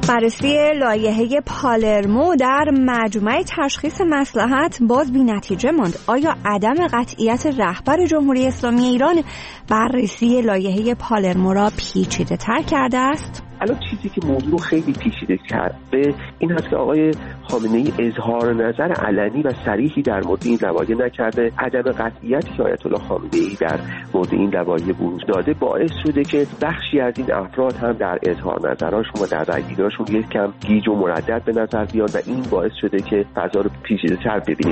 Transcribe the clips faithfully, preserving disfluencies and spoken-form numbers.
بررسی لایحه پالرمو در مجمع تشخیص مصلحت باز بی نتیجه ماند. آیا عدم قطعیت رهبر جمهوری اسلامی ایران بررسی لایحه پالرمو را پیچیده تر کرده است؟ الان چیزی که موضوع خیلی پیچیده کرده این هست که آقای خامنه‌ای اظهار نظر علنی و صریحی در مورد این لوایح نکرده. عدم قطعیتی که آیت الله خامنه‌ای در مورد این لوایح بروز داده باعث شده که بخشی از این افراد هم در اظهار نظرشون و در رأی‌گیری‌هاشون یک کم گیج و مردد به نظر بیان و این باعث شده که فضا رو پیچیده‌تر ببینیم.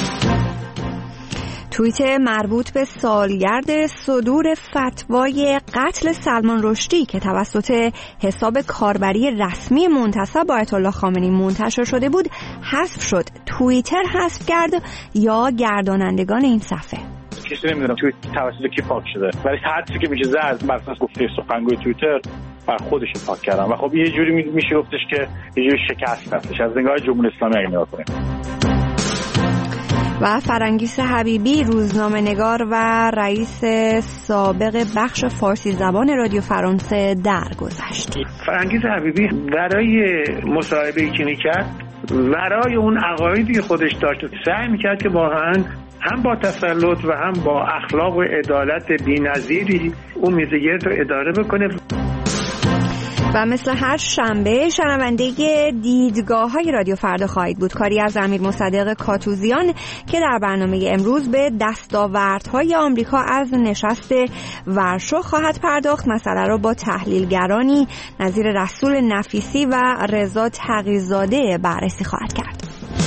توییت مربوط به سالگرد صدور فتوای قتل سلمان رشدی که توسط حساب کاربری رسمی منتسب به آیت الله خامنه‌ای منتشر شده بود حذف شد. توییتر حذف کرد یا گردانندگان این صفحه؟ کسی نمیدونم توییت توسط کی پاک شده، ولی حدسی که میشه زد بر اساس گفته سخنگوی توییتر بر خودش پاک کردن و خب یه جوری میشه گفتش که یه جوری شکست هستش از نگاه جمهوری اسلامی اگه نگاه کنیم. و فرنگیس حبیبی روزنامه‌نگار و رئیس سابق بخش فارسی زبان رادیو فرانسه درگذشت. فرنگیس حبیبی برای مصاحبه‌ای که می‌کرد برای اون عقایدی که خودش داشت سعی می‌کرد که واقعاً هم با تسلط و هم با اخلاق و عدالت بی‌نظیری اون میزگرد رو اداره بکنه. و مثل هر شنبه شنونده دیدگاه‌های رادیو فردا خواهید بود. کاری از امیر مصدق کاتوزیان که در برنامه امروز به دستاوردهای آمریکا از نشست ورشو خواهد پرداخت. مسئله را با تحلیلگرانی نظیر رسول نفیسی و رضا تقی‌زاده بررسی خواهد کرد.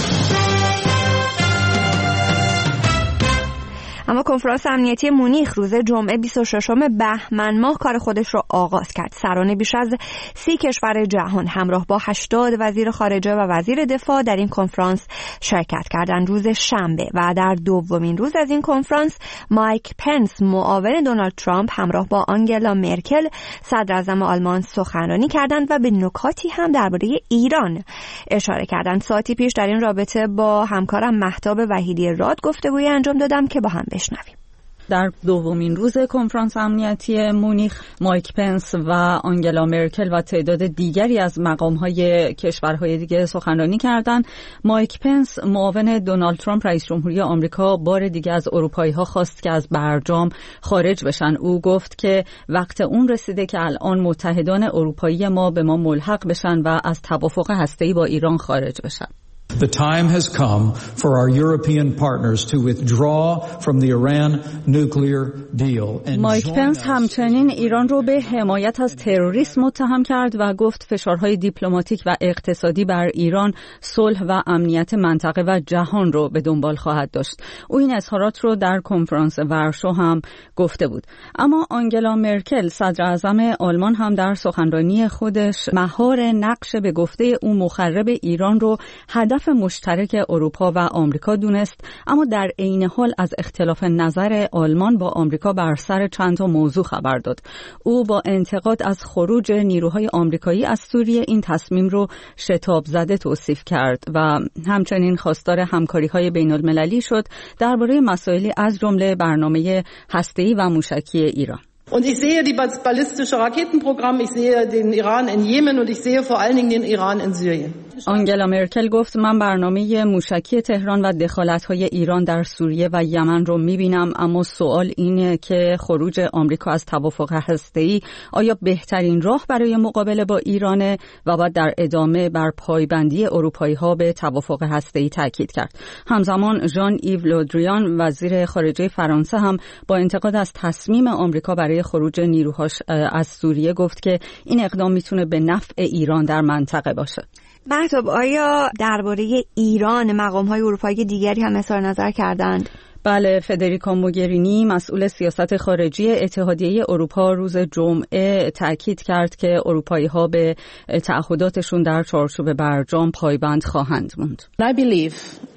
اما کنفرانس امنیتی مونیخ روز جمعه بیست و ششم بهمن ماه کار خودش را آغاز کرد. سران بیش از سی کشور جهان همراه با هشتاد وزیر خارجه و وزیر دفاع در این کنفرانس شرکت کردند. روز شنبه و در دومین روز از این کنفرانس مایک پنس معاون دونالد ترامپ همراه با آنگلا مرکل صدر اعظم آلمان سخنرانی کردند و به نکاتی هم درباره ایران اشاره کردند. ساعتی پیش در این رابطه با همکارم مهتاب وحیدی راد گفتگویی انجام دادم که با هم بشنویم. در دومین روز کنفرانس امنیتی مونیخ مایک پنس و آنگلا مرکل و تعداد دیگری از مقام‌های کشورهای دیگه سخنرانی کردند. مایک پنس معاون دونالد ترامپ رئیس جمهوری آمریکا بار دیگه از اروپایی‌ها خواست که از برجام خارج بشن. او گفت که وقت اون رسیده که الان متحدان اروپایی ما به ما ملحق بشن و از توافق هسته‌ای با ایران خارج بشن. The time has come for our European partners to withdraw from the Iran nuclear deal. مایک پنس همچنین ایران رو به حمایت از تروریسم متهم کرد و گفت فشارهای دیپلماتیک و اقتصادی بر ایران صلح و امنیت منطقه و جهان رو به دنبال خواهد داشت. او این اظهارات رو در کنفرانس ورشو هم گفته بود. اما آنگلا مرکل صدر اعظم آلمان هم در سخنرانی خودش مهار نقش به گفته او مخرب ایران رو هدف مشترک اروپا و آمریکا دونست، اما در عین حال از اختلاف نظر آلمان با آمریکا بر سر چند تا موضوع خبر داد. او با انتقاد از خروج نیروهای آمریکایی از سوریه این تصمیم رو شتاب زده توصیف کرد و همچنین خواستار همکاری‌های بین‌المللی شد درباره مسائلی از جمله برنامه هسته‌ای و موشکی ایران. Und ich sehe die ballistische Raketenprogramm, ich sehe den Iran in Jemen und ich sehe vor allen Dingen den Iran in Syrien. آنگلا مرکل گفت من برنامه موشکی تهران و دخالت‌های ایران در سوریه و یمن رو می‌بینم، اما سوال اینه که خروج آمریکا از توافق هسته‌ای آیا بهترین راه برای مقابله با ایرانه و بعد در ادامه بر پایبندی اروپایی‌ها به توافق هسته‌ای تاکید کرد. همزمان ژان ایو لودریان وزیر خارجه فرانسه هم با انتقاد از تصمیم آمریکا برای خروج نیروهاش از سوریه گفت که این اقدام میتونه به نفع ایران در منطقه باشه. مهتاب، آیا درباره ایران مقام‌های اروپایی دیگری هم اظهار نظر کردند؟ بله، فدریکا موگرینی مسئول سیاست خارجی اتحادیه اروپا روز جمعه تاکید کرد که اروپایی‌ها به تعهداتشون در چارچوب برجام پایبند خواهند موند. I believe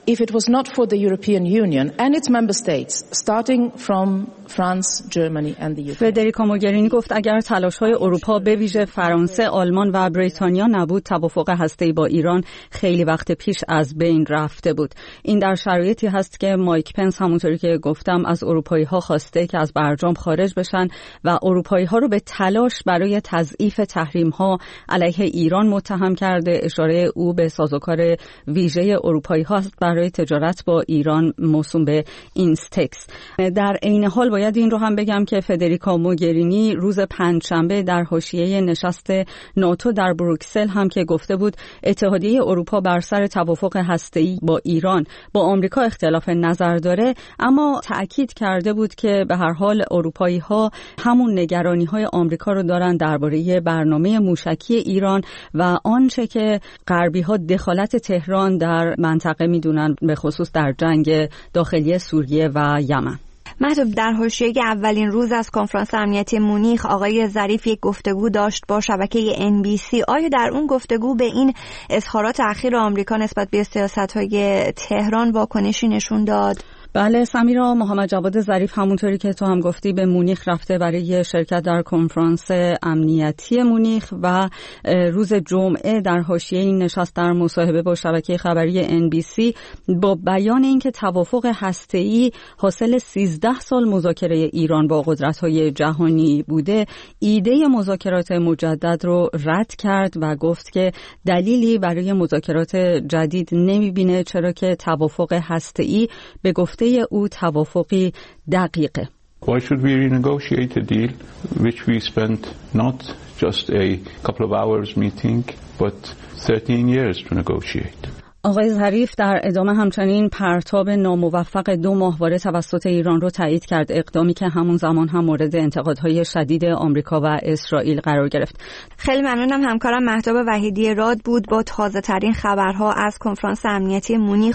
if it was not for the European Union and its member states, starting from France, Germany and the U K. فدریکا موگرینی گفت اگر تلاش‌های اروپا به ویژه فرانسه، آلمان و بریتانیا نبود، توافق هسته‌ای با ایران خیلی وقت پیش از بین رفته بود. این در شرایطی هست که مایک پنس همونطوری که گفتم از اروپایی‌ها خواسته که از برجام خارج بشن و اروپایی‌ها رو به تلاش برای تضعیف تحریم‌ها علیه ایران متهم کرده. اشاره او به سازوکار ویژه اروپایی‌ها است برای تجارت با ایران موسوم به اینستکس. در عین حال باید این رو هم بگم که فدریکا موگرینی روز پنجشنبه در حاشیه نشست ناتو در بروکسل هم که گفته بود اتحادیه اروپا بر سر توافق هسته‌ای با ایران با آمریکا اختلاف نظر داره، اما تأکید کرده بود که به هر حال اروپایی‌ها همون نگرانی‌های آمریکا رو دارن درباره برنامه موشکی ایران و آنچه که غربی‌ها دخالت تهران در منطقه میدونن، به خصوص در جنگ داخلی سوریه و یمن. مهدوب، در حاشیه اولین روز از کنفرانس امنیتی مونیخ آقای ظریف یک گفتگو داشت با شبکه ان بی سی. آیا در اون گفتگو به این اظهارات اخیر آمریکا نسبت به سیاست‌های تهران واکنشی نشون داد؟ بله سمیرا، محمد جواد ظریف همونطوری که تو هم گفتی به مونیخ رفته برای شرکت در کنفرانس امنیتی مونیخ و روز جمعه در حاشیه این نشست در مصاحبه با شبکه خبری ان بی سی با بیان اینکه توافق هسته‌ای حاصل سیزده سال مذاکره ایران با قدرت‌های جهانی بوده، ایده مذاکرات مجدد رو رد کرد و گفت که دلیلی برای مذاکرات جدید نمی‌بینه، چرا که توافق هسته‌ای به گفته او توافقی دقیقه. Why should we renegotiate a deal which we spent not just a couple of hours meeting but thirteen years to negotiate? آقای ظریف در ادامه همچنین پرتاب ناموفق دو ماهواره توسط ایران رو تایید کرد، اقدامی که همون زمان هم مورد انتقادهای شدید آمریکا و اسرائیل قرار گرفت. خیلی ممنونم. همکارم مهتاب وحیدی راد بود با تازه ترین خبرها از کنفرانس امنیتی مونیخ.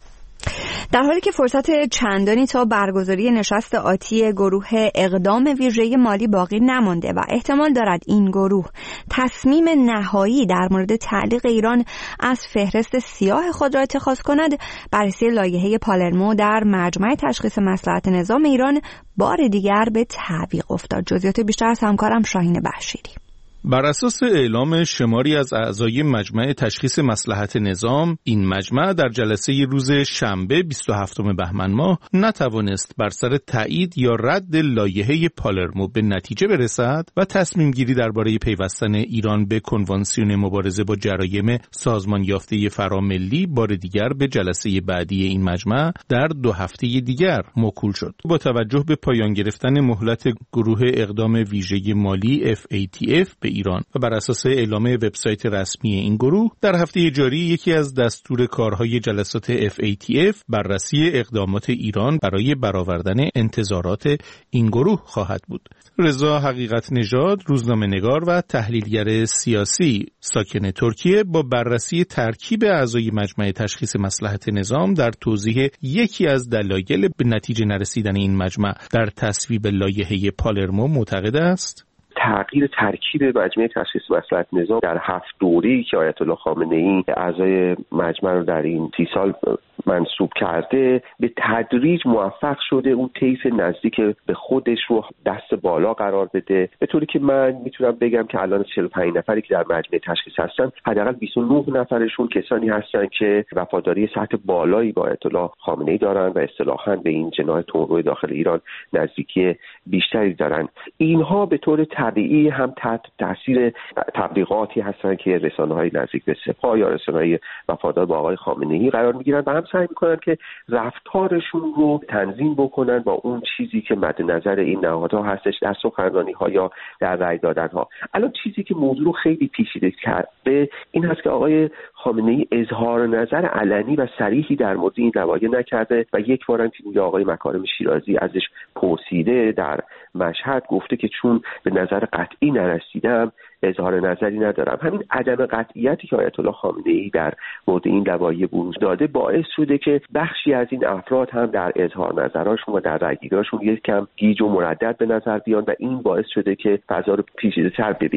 در حالی که فرصت چندانی تا برگزاری نشست آتی گروه اقدام ویژه مالی باقی نمانده و احتمال دارد این گروه تصمیم نهایی در مورد تعلیق ایران از فهرست سیاه خود را اتخاذ کند، بررسی لایحه پالرمو در مجمع تشخیص مصلحت نظام ایران بار دیگر به تعویق افتاد. جزئیات بیشتر از همکارم شاهین بشیری. بر اساس اعلام شماری از اعضای مجمع تشخیص مصلحت نظام، این مجمع در جلسه روز شنبه بیست و هفتم بهمن ماه نتوانست بر سر تایید یا رد لایحه پالرمو به نتیجه برسد و تصمیم گیری درباره پیوستن ایران به کنوانسیون مبارزه با جرایم سازمان یافته فراملی بار دیگر به جلسه بعدی این مجمع در دو هفته دیگر موکول شد. با توجه به پایان گرفتن مهلت گروه اقدام ویژه مالی اف ای تی اف به ایران و بر اساس اعلام وبسایت رسمی این گروه، در هفته جاری یکی از دستور کارهای جلسات اف ای تی اف بررسی اقدامات ایران برای برآوردن انتظارات این گروه خواهد بود. رضا حقیقت نژاد، روزنامه‌نگار و تحلیلگر سیاسی ساکن ترکیه، با بررسی ترکیب اعضای مجمع تشخیص مصلحت نظام در توضیح یکی از دلایل به نتیجه نرسیدن این مجمع در تصویب لایحه پالرمو معتقد است تغییر ترکیب مجمع تشخیص مصلحت نظام در هفت دوره‌ای که آیت الله خامنه‌ای اعضای مجمع رو در این سی سال منصوب کرده به تدریج موفق شده اون طیف نزدیک به خودش رو دست بالا قرار بده، به طوری که من میتونم بگم که الان چهل و پنج نفری که در مجمع تشخیص هستن، حداقل بیست و نه نفرشون کسانی هستن که وفاداری سطح بالایی با آیت الله خامنه‌ای دارن و اصطلاحاً به این جناح تندرو داخل ایران نزدیکی بیشتری دارن. اینها به طور طبیعی هم تحت تاثیر تبلیغاتی هستن که رسانه‌های نزدیک به سپاه یا رسانه‌های وفادار با آقای خامنه‌ای قرار میگیرن و هم سعی میکنن که رفتارشون رو تنظیم بکنن با اون چیزی که مد نظر این نهادها هستش در سخنرانی‌ها یا در رأی دادن‌ها. الان چیزی که موضوع رو خیلی پیچیده کرده این هست که آقای خامنه‌ای اظهار نظر علنی و صریحی در مورد این لایحه نکرده و یک بار هم که آقای مکارم شیرازی ازش پرسیده در مشهد گفته که چون به نظر قطعی نرسیدم اظهار نظری ندارم. همین عدم قطعیتی که آیت الله خامنه‌ای در مورد این لایحه بروز داده باعث شده که بخشی از این افراد هم در اظهار نظرشون و در رأیگیری‌هاشون یک کم گیج و مردد به نظر بیان و این باعث شده که فضا رو پیچیده‌تر ببینیم.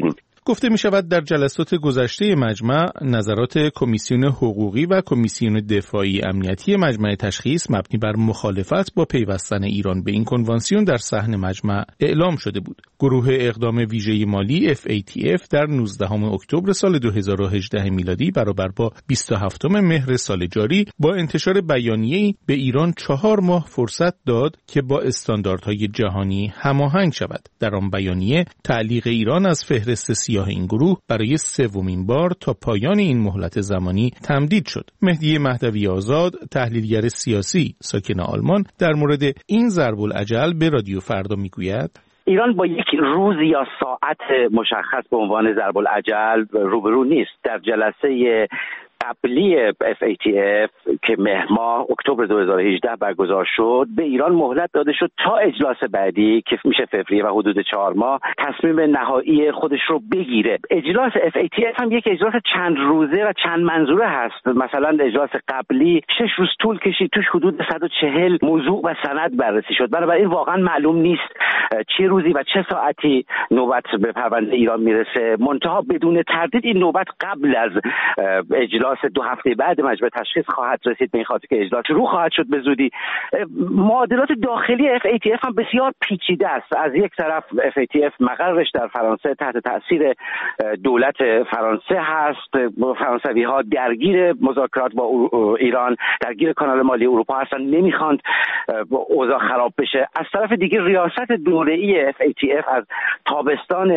گفته می شود در جلسات گذشته مجمع نظرات کمیسیون حقوقی و کمیسیون دفاعی امنیتی مجمع تشخیص مبنی بر مخالفت با پیوستن ایران به این کنوانسیون در صحن مجمع اعلام شده بود. گروه اقدام ویژه مالی اف ای تی اف در نوزدهم اکتبر سال دو هزار و هجده میلادی برابر با بیست و هفتم مهر سال جاری با انتشار بیانیه‌ای به ایران چهار ماه فرصت داد که با استانداردهای جهانی هماهنگ شود. در آن بیانیه تعلیق ایران از فهرست سیاه این گروه برای سومین بار تا پایان این مهلت زمانی تمدید شد. مهدی مهدوی آزاد، تحلیلگر سیاسی ساکن آلمان، در مورد این ضرب العجل به رادیو فردا میگوید: ایران با یک روز یا ساعت مشخص به عنوان ضرب العجل روبرو نیست. در جلسه قبلی اف ای تی اف که مهر ماه اکتبر دو هزار و هجده برگزار شد، به ایران مهلت داده شد تا اجلاس بعدی که میشه فوریه و حدود چهار ماه تصمیم نهایی خودش رو بگیره. اجلاس اف ای تی اف هم یک اجلاس چند روزه و چند منظوره هست. مثلا اجلاس قبلی شش روز طول کشید، توش حدود صد و چهل موضوع و سند بررسی شد. بنابراین واقعا معلوم نیست چه روزی و چه ساعتی نوبت به پرونده ایران میرسه. منتها بدون تردید این نوبت قبل از اجلاس دو هفته بعد مجمع تشخیص خواهد رسید، به این خاطر که اجلاس شروع خواهد شد به زودی. معادلات داخلی اف ای تی اف هم بسیار پیچیده است. از یک طرف اف ای تی اف مقرش در فرانسه تحت تاثیر دولت فرانسه هست. فرانسوی ها درگیر مذاکرات با ایران، درگیر کانال مالی اروپا هستن، نمیخواند اوضاع خراب بشه. از طرف دیگه ریاست دوره‌ای اف ای تی اف از تابستان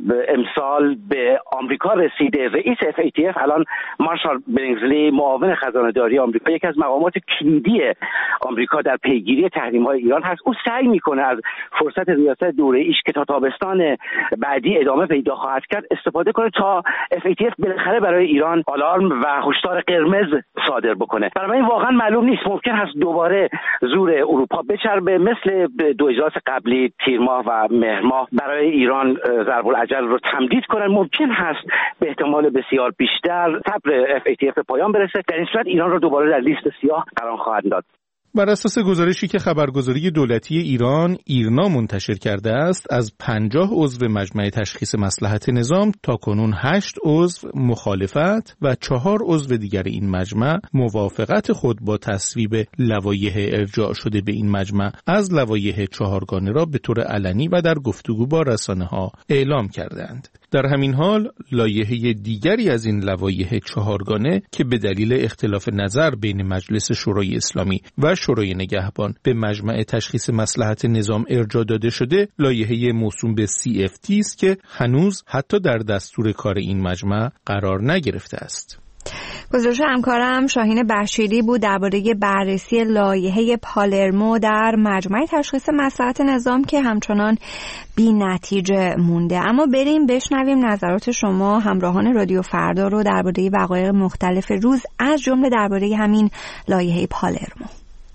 امسال به آمریکا رسیده. رئیس اف ای تی اف الان مارشال برینگزلی، معاون خزانه‌داری آمریکا، یکی از مقامات کلیدی آمریکا در پیگیری تحریم‌های ایران هست. او سعی میکنه از فرصت ریاست دوره‌ایش که تا تابستان بعدی ادامه پیدا خواهد کرد استفاده کنه تا اف ای تی اف بالاخره برای ایران آلارم و هشدار قرمز صادر بکنه. برای این واقعا معلوم نیست، ممکن هست دوباره زور اروپا بچربه مثل دو اجلاس قبلی تیر ماه و مهر ماه برای ایران ضرب العجل رو تمدید کنن. ممکن هست به احتمال بسیار بیشتر صبر اف ای تی اف به پایان برسه. در این صورت ایران رو دوباره در لیست سیاه قرار خواهد داد. بر اساس گزارشی که خبرگزاری دولتی ایران ایرنا منتشر کرده است، از پنجاه عضو مجمع تشخیص مصلحت نظام تاکنون هشت عضو مخالفت و چهار عضو دیگر این مجمع موافقت خود با تصویب لوایح ارجاع شده به این مجمع از لوایح چهارگانه را به طور علنی و در گفتگو با رسانه‌ها اعلام کردند. در همین حال لایحه دیگری از این لوایح چهارگانه که به دلیل اختلاف نظر بین مجلس شورای اسلامی و شورای نگهبان به مجمع تشخیص مصلحت نظام ارجاع داده شده، لایحه موسوم به سی اف تی است که هنوز حتی در دستور کار این مجمع قرار نگرفته است. گزارش همکارم شاهین بشیری بود درباره بررسی لایحه پالرمو در مجمع تشخیص مصلحت نظام که همچنان بی نتیجه مونده. اما بریم بشنویم نظرات شما همراهان رادیو فردا رو درباره وقایع مختلف روز، از جمله درباره همین لایحه پالرمو.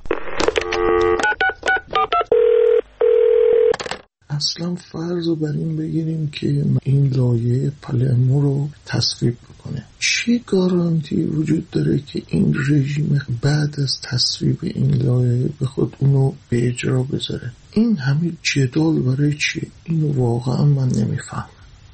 اصلا فرض رو بر این بگیریم که این لایحه پالرمو رو تصویب بکنه، چه گارانتی وجود داره که این رژیم بعد از تصویب این لایحه به خود اونو به اجرا بذاره؟ این همه جدال برای چی؟ اینو واقعا من نمیفهم.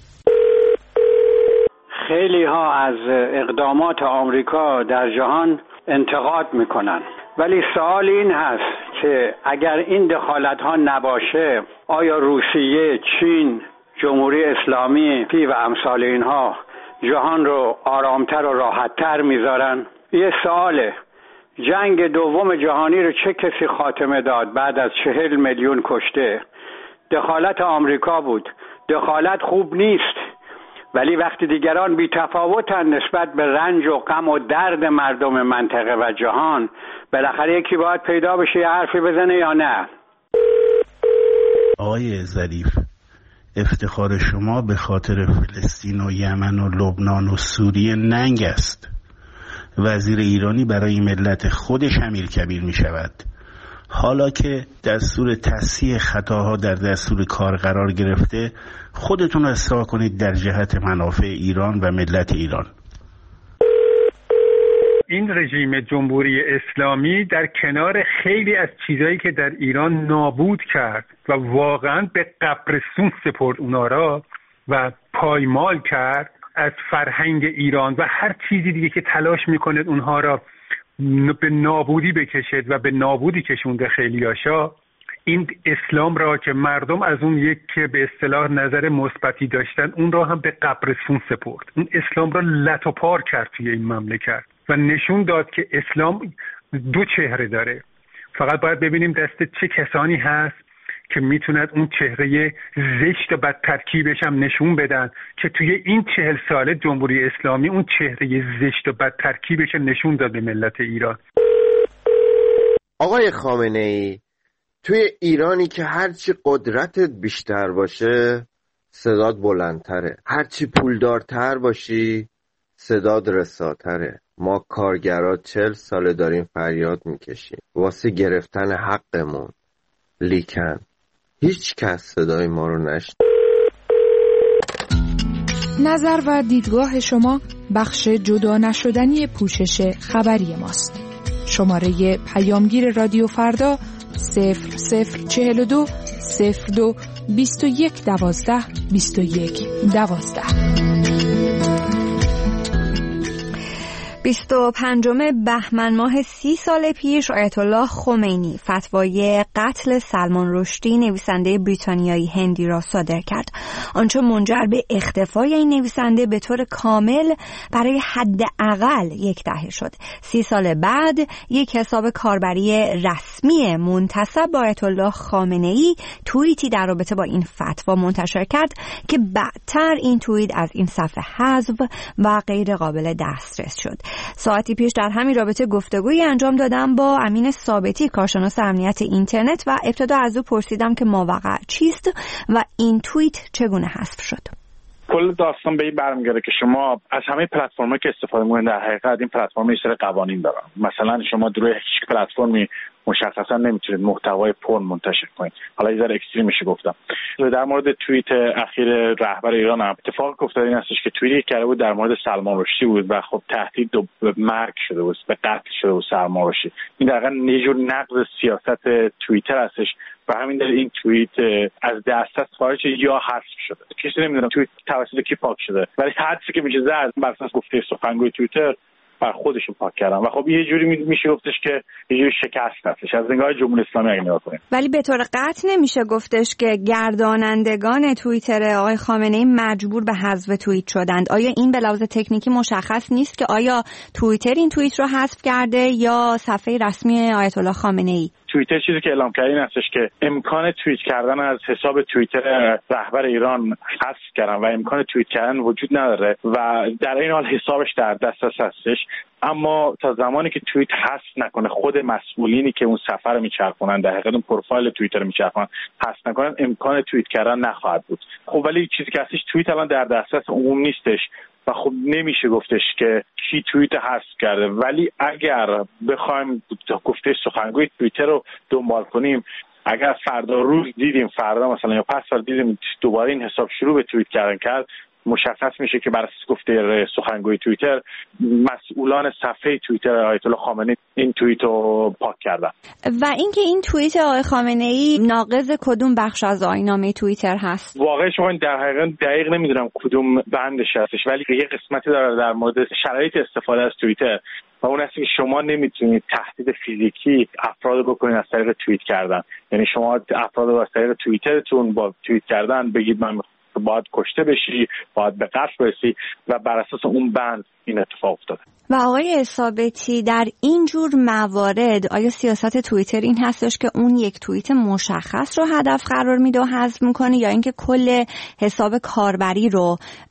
خیلی ها از اقدامات آمریکا در جهان انتقاد میکنن، ولی سوال این هست که اگر این دخالت ها نباشه، آیا روسیه، چین، جمهوری اسلامی پی و امثال اینها جهان رو آرامتر و راحتتر میذارن؟ یه سواله. جنگ دوم جهانی رو چه کسی خاتمه داد بعد از چهل میلیون کشته؟ دخالت آمریکا بود. دخالت خوب نیست، ولی وقتی دیگران بی تفاوتن نسبت به رنج و غم و درد مردم منطقه و جهان، بالاخره یکی باید پیدا بشه یه حرفی بزنه یا نه؟ آقای ظریف، افتخار شما به خاطر فلسطین و یمن و لبنان و سوریه ننگ است. وزیر ایرانی برای ملت خودش امیرکبیر می شود. حالا که دستور تصحیح خطاها در دستور کار قرار گرفته، خودتون اصلاح کنید در جهت منافع ایران و ملت ایران. این رژیم جمهوری اسلامی در کنار خیلی از چیزایی که در ایران نابود کرد و واقعا به قبرستون سپرد اونا را، و پایمال کرد از فرهنگ ایران و هر چیزی دیگه که تلاش میکنه اونها را به نابودی بکشد و به نابودی کشونده خیلیاشا، این اسلام را که مردم از اون یک که به اصطلاح نظر مثبتی داشتن اون را هم به قبرستون سپرد. اون اسلام را لت و پار کرد توی این مملکت و نشون داد که اسلام دو چهره داره. فقط باید ببینیم دست چه کسانی هست که میتوند اون چهره زشت و بد ترکیبش هم نشون بدن که توی این چهل ساله جمهوری اسلامی اون چهره زشت و بد ترکیبش نشون داد به ملت ایران. آقای خامنه ای، توی ایرانی که هرچی قدرتت بیشتر باشه صدات بلندتره، هرچی پولدارتر باشی صدات رساتره. ما کارگرها چل ساله داریم فریاد میکشیم واسه گرفتن حقمون، لیکن هیچ کس صدای ما رو نشنید. نظر و دیدگاه شما بخش جدا نشدنی پوشش خبری ماست. شماره پیامگیر رادیو فردا صفر صفر چهل و دو صفر دو بیست و یک دوازده بیست و یک دوازده. بیست و پنجم بهمن ماه سی سال پیش آیت الله خمینی فتوای قتل سلمان رشدی نویسنده بریتانیایی هندی را صادر کرد، آنچه منجر به اختفای این نویسنده به طور کامل برای حداقل یک دهه شد. سی سال بعد یک حساب کاربری رسمی منتسب به آیت الله خامنه‌ای توییتی در رابطه با این فتوا منتشر کرد که بعدتر این توییت از این صفحه حذف و غیر قابل دسترس شد. ساعتی پیش در همین رابطه گفتگویی انجام دادم با امین ثابتی، کارشناس امنیت اینترنت، و ابتدا از او پرسیدم که ماوقع چیست و این توییت چگونه حذف شد. کل داستان به این برمیگرده که شما از همه پلتفرم‌هایی که استفاده می‌کنید در حقیقت این پلتفرم‌ها یه سری قوانین دارن. مثلا شما روی هیچ پلتفرمی مشخصا نمیتونید محتوای پورن منتشر کنید. حالا یه ذره اکستریم میشه گفتم. در مورد توییت اخیر رهبر ایران هم اتفاق افتاده این هستش که توییتی کرده بود در مورد سلمان رشدی بود و خب تهدید به مرگ شده بود، به قتل شده بود سلمان رشدی. این دقیقاً یه جور نقض سیاست توییتر هستش و همین دلیل این توییت از دسترس خارج یا حذف شده. کسی نمیدونه توییت توسط کی پاک شده، ولی حدسی که میشه زد بر اساس گفته سخنگوی توییتر بر خودشون پاک کردن و خب یه جوری میشه گفتش که یه جوری شکست هستش از نگاه جمهوری اسلامی اگه نگاه کنیم. ولی به طور قطع نمیشه گفتش که گردانندگان توییتر آقای خامنه‌ای مجبور به حذف توییت شدند. آیا این به لحاظ تکنیکی مشخص نیست که آیا توییتر این توییت رو حذف کرده یا صفحه رسمی آیت الله خامنه‌ای؟ توییتر چیزی که اعلام کرده این هستش که امکان توییت کردن از حساب توییتر رهبر ایران حذف کردن و امکان توییت کردن وجود نداره و در این حال حسابش در دسترس هستش، اما تا زمانی که توییت حذف نکنه خود مسئولینی که اون سفر رو میچرخونن در حقیقت اون پروفایل توییتر رو میچرخونن حذف نکنن امکان توییت کردن نخواهد بود. خب ولی چیزی که هستش توییت الان در دسترس عموم نیستش و خب نمیشه گفتش که کی توییت حذف کرده، ولی اگر بخوایم گفته سخنگوی توییتر رو دنبال کنیم، اگر فردا روز دیدیم فردا مثلا یا پس فردا دیدیم دوباره این حساب شروع به توییت کردن کرد، مشخص میشه که بر اساس گفته سخنگوی توییتر مسئولان صفحه توییتر آیت الله خامنه‌ای این توییت رو پاک کردن. و اینکه این توییت آقای خامنه‌ای ناقض کدوم بخش از آیین‌نامه توییتر هست؟ واقعا شما در حقیقت دقیق نمیدونم کدوم بندش هستش، ولی یه قسمتی داره در مورد شرایط استفاده از توییتر و اون هست که شما نمیتونید تهدید فیزیکی افراد بکنید از طریق توییت کردن. یعنی شما افراد از طریق توییترتون با توییت کردن بگید من باید کشته بشی، باید به قتل برسی و بر اساس اون بند این اتفاق افتاده. و آقای ثابتی در این جور موارد آیا سیاست توییتر این هستش که اون یک توییت مشخص رو هدف قرار میده و حذف میکنه یا اینکه کل حساب کاربری رو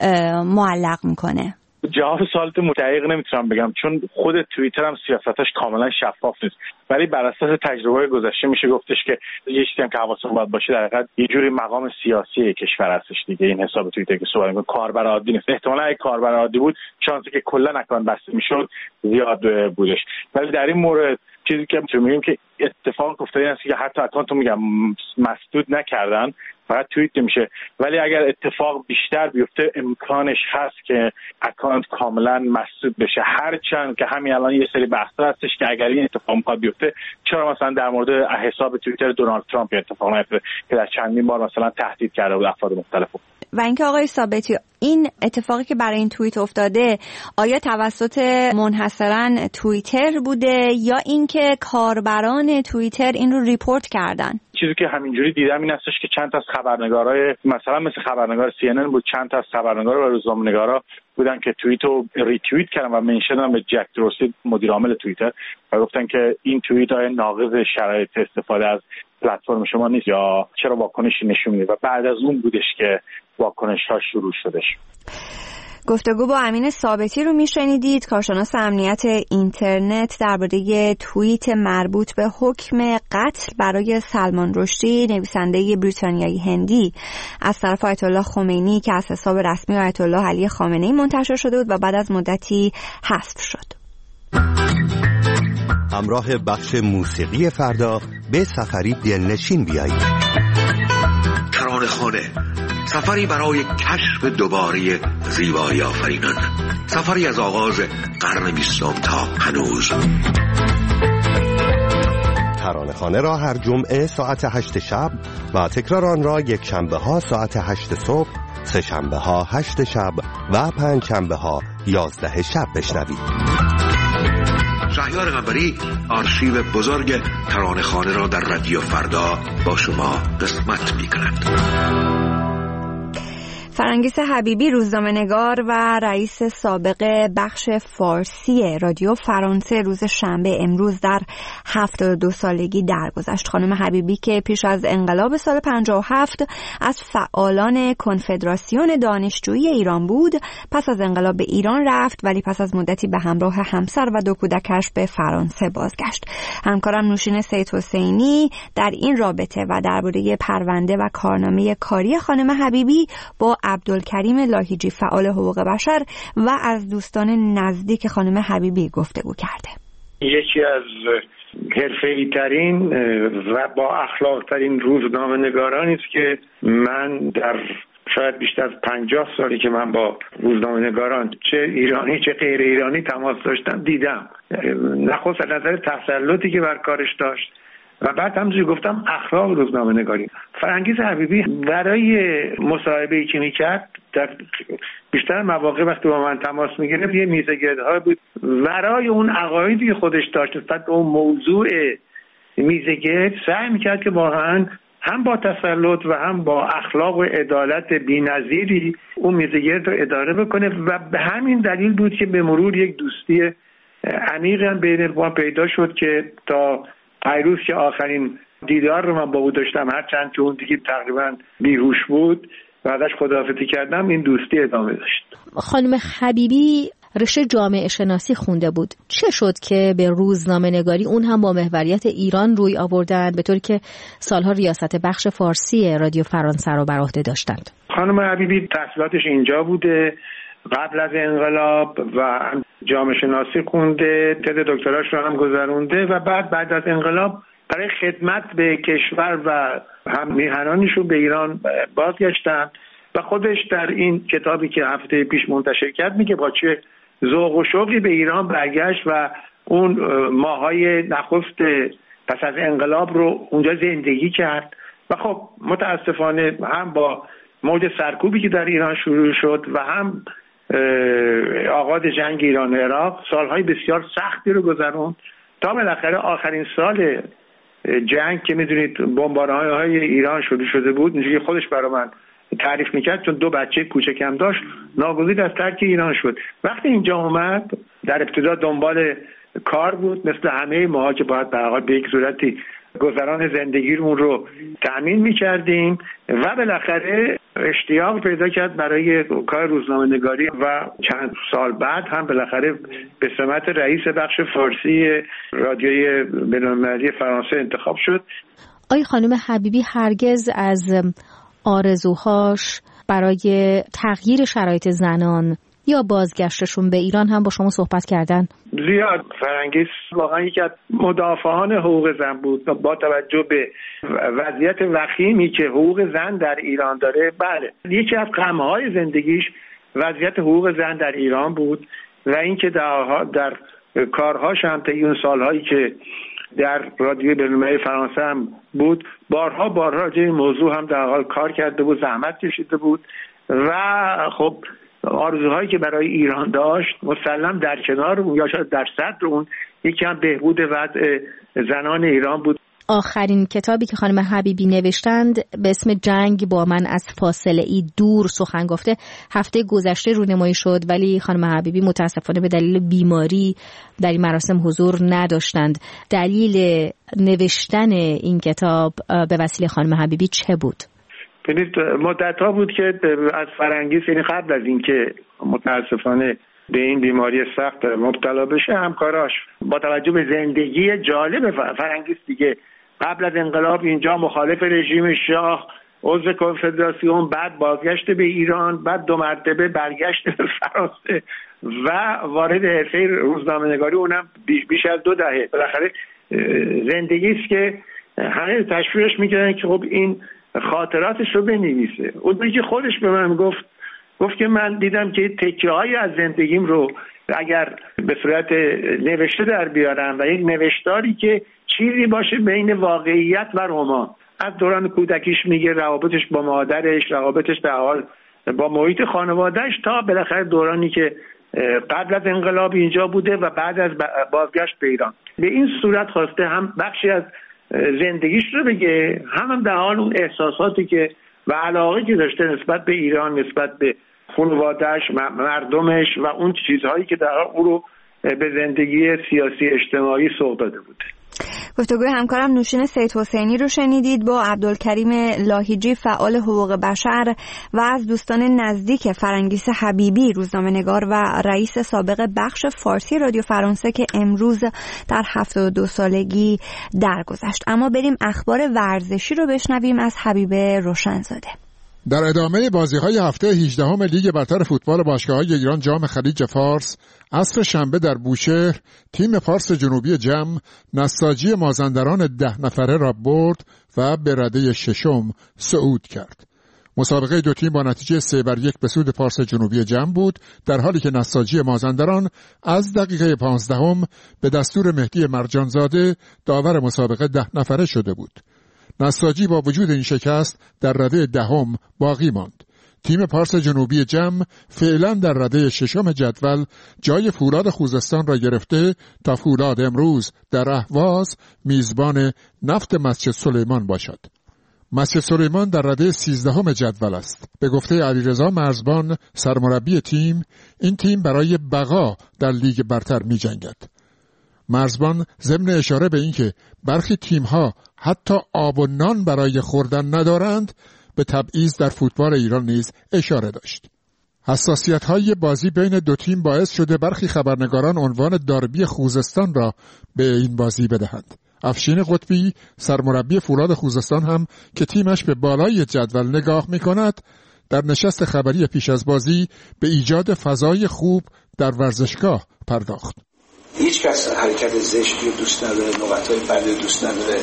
معلق میکنه؟ جواب سوالت دقیق نمیتونم بگم چون خود توییتر هم سیاستش کاملا شفاف نیست، ولی بر اساس تجربه گذشته میشه گفتش که یه چیزی هم که حواسمون باید باشه در حقیقت یه جوری مقام سیاسی کشور هستش دیگه. این حساب توییتر که صحبت می‌کنه کاربر عادی نیست. احتمالاً اگه کاربر عادی بود شانسی که کلا اکانت بسته میشد زیاد بودش، ولی در این مورد چیزی که میگیم که اتفاق افتاده این است که حتی اکانتو میگم مسدود نکردن، فقط توییت نمیشه، ولی اگر اتفاق بیشتر بیفته امکانش هست که اکانت کاملا مسدود بشه. هرچند که همین الان یه سری بحثا هستش که اگر این اتفاق میخواد بیفته چرا مثلا در مورد حساب توییتر دونالد ترامپ اتفاق نیفتاد که در چندین بار مثلا تهدید کرده بود افراد مختلف. و اینکه آقای ثابتی این اتفاقی که برای این توییت افتاده آیا توسط منحصراً توییتر بوده یا اینکه کاربران توییتر این رو ریپورت کردن؟ چیزی که همینجوری دیدم این هستش که چند تا از خبرنگارای مثلا مثل خبرنگار سی ان ان بود، چند تا از خبرنگار و روزنامه‌نگارا بودن که توییت رو ریتوییت کردن و منشن به جک دروسی مدیر عامل توییتر و گفتن که این توییت های ناقض شرایط استفاده از پلتفرم شما نیست یا چرا واکنشی نشون میده و بعد از اون بودش که واکنش ها شروع شدش. گفتگو با امین ثابتی رو میشنیدید، کارشناس امنیت اینترنت، درباره توییت مربوط به حکم قتل برای سلمان رشدی، نویسنده بریتانیایی هندی از طرف آیت الله خمینی که از حساب رسمی آیت الله علی خامنه‌ای منتشر شده بود و بعد از مدتی حذف شد. همراه بخش موسیقی فردا به سفری دلنشین بیایید. ترانه‌خوانه، سفری برای کشف دوباره زیبایی آفرینان، سفری از آغاز قرن بیستم تا هنوز. ترانه‌خوانه را هر جمعه ساعت هشت شب و تکرار آن را یک شنبه ها ساعت هشت صبح، سه شنبه ها هشت شب و پنج شنبه ها یازده شب بشنوید. شهریار قنبری آرشیو بزرگ ترانه‌خوانه را در رادیو فردا با شما قسمت می‌کند. فرنگیس حبیبی، روزنامه‌نگار و رئیس سابق بخش فارسی رادیو فرانسه، روز شنبه امروز در هفتاد و دو سالگی درگذشت. خانم حبیبی که پیش از انقلاب سال پنجاه و هفت از فعالان کنفدراسیون دانشجویی ایران بود، پس از انقلاب به ایران رفت ولی پس از مدتی به همراه همسر و دو کودکش به فرانسه بازگشت. همکارم نوشین سید حسینی در این رابطه و درباره پرونده و کارنامه کاری خانم حبیبی با عبدالکریم لاهیجی فعال حقوق بشر و از دوستان نزدیک خانم حبیبی گفتگو کرده. یکی از حرفه‌ای ترین و با اخلاق ترین روزنامه‌نگارانی است که من در شاید بیشتر از پنجاه سالی که من با روزنامه‌نگاران چه ایرانی چه غیر ایرانی تماس داشتم دیدم. نخست از نظر تسلطی که بر کارش داشت و بعد همونجوری گفتم اخلاق روزنامه‌نگاری. فرنگیس حبیبی برای مصاحبه‌ای که می‌کرد در بیشتر مواقع وقتی با من تماس می‌گرفت یه میزگردها بود ورای اون عقایدی خودش داشت نسبت به اون موضوع میزگرد سعی می‌کرد که واقعاً هم با تسلط و هم با اخلاق و عدالت بی‌نظیری اون میزگرد رو اداره بکنه و به همین دلیل بود که به مرور یک دوستی عمیق هم بین ما پیدا شد که تا پیروز که آخرین دیدار رو من با او داشتم، هرچند که اون دیگه تقریبا بیهوش بود و ازش خداحافظی کردم، این دوستی ادامه داشت. خانم حبیبی رشته جامعه شناسی خونده بود. چه شد که به روزنامه نگاری اون هم با محوریت ایران روی آوردن، به طوری که سالها ریاست بخش فارسی رادیو فرانسه رو بر عهده داشتند؟ خانم حبیبی تحصیلاتش اینجا بوده، قبل از انقلاب و جامعه شناسی خونده، تد دکتراش رو هم گذرونده و بعد بعد از انقلاب برای خدمت به کشور و هم میهنانشون به ایران بازگشتن و خودش در این کتابی که هفته پیش منتشر کرد میگه با چه ذوق و شوقی به ایران برگشت و اون ماهای نخست پس از انقلاب رو اونجا زندگی کرد و خب متاسفانه هم با موج سرکوبی که در ایران شروع شد و هم آغاز جنگ ایران و عراق سالهای بسیار سختی رو گذروند تا بالاخره آخرین سال جنگ که میدونید بمباران‌های ایران شروع شده بود، اینجوری خودش برای من تعریف میکرد چون دو بچه کوچکم داشت، ناگزیر از ترک ایران شد. وقتی اینجا اومد در ابتدا دنبال کار بود مثل همه ما که باید به حال به یک صورتی گذران زندگیمون رو تأمین می‌کردیم و بالاخره اشتیاق پیدا کرد برای کار روزنامه‌نگاری و چند سال بعد هم بالاخره به سمت رئیس بخش فارسی رادیوی بین‌المللی فرانسه انتخاب شد. آقای خانم حبیبی هرگز از آرزوهاش برای تغییر شرایط زنان یا بازگشتشون به ایران هم با شما صحبت کردن؟ زیاد. فرنگیس واقعا یکی از مدافعان حقوق زن بود با توجه به وضعیت وخیمی که حقوق زن در ایران داره. بله، یکی از غم‌های زندگیش وضعیت حقوق زن در ایران بود و اینکه در, در کارهاش هم تا اون سالهایی که در رادیو بین‌المللی فرانسه هم بود بارها بارها راجع به این موضوع هم در حال کار کرده بود، زحمت کشیده بود و خب آرزوهایی که برای ایران داشت مسلم در کنار اون یا شاید در صدر اون یکی هم بهبود وضع زنان ایران بود. آخرین کتابی که خانم حبیبی نوشتند به اسم جنگ با من از فاصله ای دور سخن گفته هفته گذشته رونمایی شد، ولی خانم حبیبی متاسفانه به دلیل بیماری در این مراسم حضور نداشتند. دلیل نوشتن این کتاب به وسیله خانم حبیبی چه بود؟ ببینید مدت‌ها بود که از فرنگیس، یعنی قبل از اینکه متاسفانه به این بیماری سخت مبتلا بشه، همکاراش با توجه به زندگی جالب فرنگیس دیگه قبل از انقلاب اینجا مخالف رژیم شاه، عضو کنفدراسیون، بعد بازگشت به ایران، بعد دو مرتبه برگشت به فرانسه و وارد حرفه روزنامه‌نگاری، اونم بیش از دو دهه. بالاخره زندگی است که همه تشویقش می‌کردن که خب این خاطراتش رو بنویسه. اونی که خودش به من گفت گفت که من دیدم که تکه‌هایی از زندگیم رو اگر به صورت نوشته در بیارم و یک نوشتاری که چیزی باشه بین واقعیت و رمان، از دوران کودکیش میگه، روابطش با مادرش، روابطش در حال با محیط خانوادهش، تا بالاخره دورانی که قبل از انقلاب اینجا بوده و بعد از بازگشت به ایران. به این صورت خواسته هم بخشی از زندگیش رو بگه، هم, هم در حال اون احساساتی که و علاقه که داشته نسبت به ایران، نسبت به خانواده‌اش، مردمش و اون چیزهایی که در حال او رو به زندگی سیاسی اجتماعی سوق داده بود. گفتگوی همکارم نوشین سید حسینی رو شنیدید با عبدالکریم لاهیجی، فعال حقوق بشر و از دوستان نزدیک فرنگیس حبیبی، روزنامه‌نگار و رئیس سابق بخش فارسی رادیو فرانسه که امروز در هفتاد و دو سالگی درگذشت. اما بریم اخبار ورزشی رو بشنویم از حبیب روشنزاده. در ادامه بازی‌های هفته هجدهم لیگ برتر فوتبال باشگاه‌های ایران جام خلیج فارس، عصر شنبه در بوشهر تیم فارس جنوبی جم نساجی مازندران ده نفره را برد و به رده ششم صعود کرد. مسابقه دو تیم با نتیجه سه بر یک به سود فارس جنوبی جم بود، در حالی که نساجی مازندران از دقیقه پانزدهم به دستور مهدی مرجانزاده داور مسابقه ده نفره شده بود. نساجی با وجود این شکست در رده دهم باقی ماند. تیم پارس جنوبی جم فعلا در رده ششم جدول جای فولاد خوزستان را گرفته تا فولاد امروز در اهواز میزبان نفت مسجد سلیمان باشد. مسجد سلیمان در رده سیزدهم جدول است. به گفته علیرضا مرزبان سرمربی تیم، این تیم برای بقا در لیگ برتر می جنگد. مرزبان ضمن اشاره به اینکه برخی تیم‌ها حتی آب و نان برای خوردن ندارند، به تبعیض در فوتبال ایران نیز اشاره داشت. حساسیت‌های بازی بین دو تیم باعث شده برخی خبرنگاران عنوان داربی خوزستان را به این بازی بدهند. افشین قطبی سرمربی فولاد خوزستان هم که تیمش به بالای جدول نگاه می‌کند، در نشست خبری پیش از بازی به ایجاد فضای خوب در ورزشگاه پرداخت. هیچ کس حرکت زشتی رو دوست نداره، نقطه‌های بد دوست نداره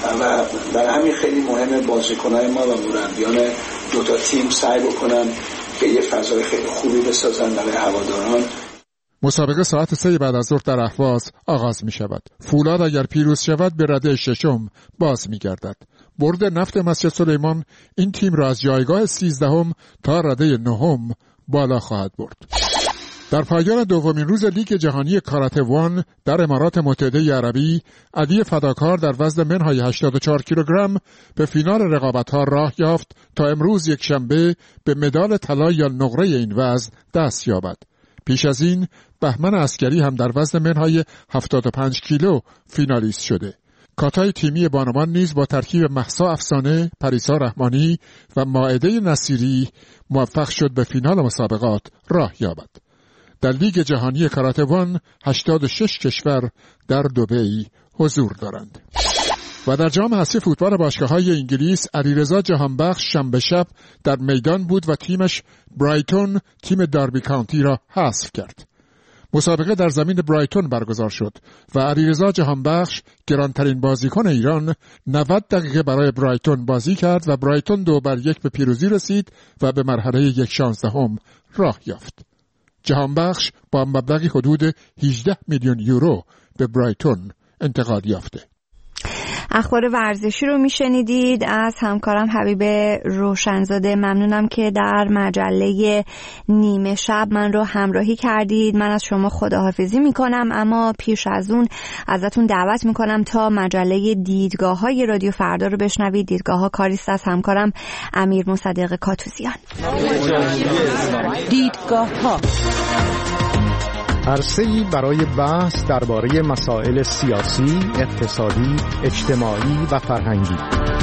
و برای همین خیلی مهمه بازیکن‌های ما و مربیان دو تا تیم سعی بکنن که یه فضای خیلی خوبی بسازن برای هواداران. مسابقه ساعت سه بعد از ظهر در اهواز آغاز می شود. فولاد اگر پیروز شود به رده ششم باز می گردد. برد نفت مسجد سلیمان این تیم را از جایگاه سیزدهم تا رده نهم بالا خواهد برد. در پایان دومین روز لیگ جهانی کاراته وان در امارات متحده عربی، علی فداکار در وزن منهای هشتاد و چهار کیلوگرم به فینال رقابت‌ها راه یافت تا امروز یک شنبه به مدال طلا یا نقره این وزن دست یابد. پیش از این بهمن عسکری هم در وزن منهای هفتاد و پنج کیلو فینالیست شده. کاتای تیمی بانوان نیز با ترکیب مهسا افسانه، پریسا رحمانی و مائده نصیری موفق شد به فینال مسابقات راه یابد. در لیگ جهانی کاراته وان هشتاد و شش کشور در دبی حضور دارند. و در جام حذفی فوتبال باشگاه‌های انگلیس، علیرضا جهانبخش شنبه شب در میدان بود و تیمش برایتون تیم داربی کانتی را حذف کرد. مسابقه در زمین برایتون برگزار شد و علیرضا جهانبخش گرانترین بازیکن ایران نود دقیقه برای برایتون بازی کرد و برایتون دو بر یک به پیروزی رسید و به مرحله یک شانزدهم راه یافت. جهانبخش با مبلغی حدود هجده میلیون یورو به برایتون انتقال یافته. اخبار ورزشی رو میشنیدید از همکارم حبیب روشنزاده. ممنونم که در مجله نیمه شب من رو همراهی کردید. من از شما خداحافظی میکنم، اما پیش از اون ازتون دعوت میکنم تا مجله دیدگاه های رادیو فردا رو بشنوید. دیدگاه ها کاریست از همکارم امیر مصدق کاتوزیان. دیدگاه ها عرصه‌ای برای بحث درباره مسائل سیاسی، اقتصادی، اجتماعی و فرهنگی.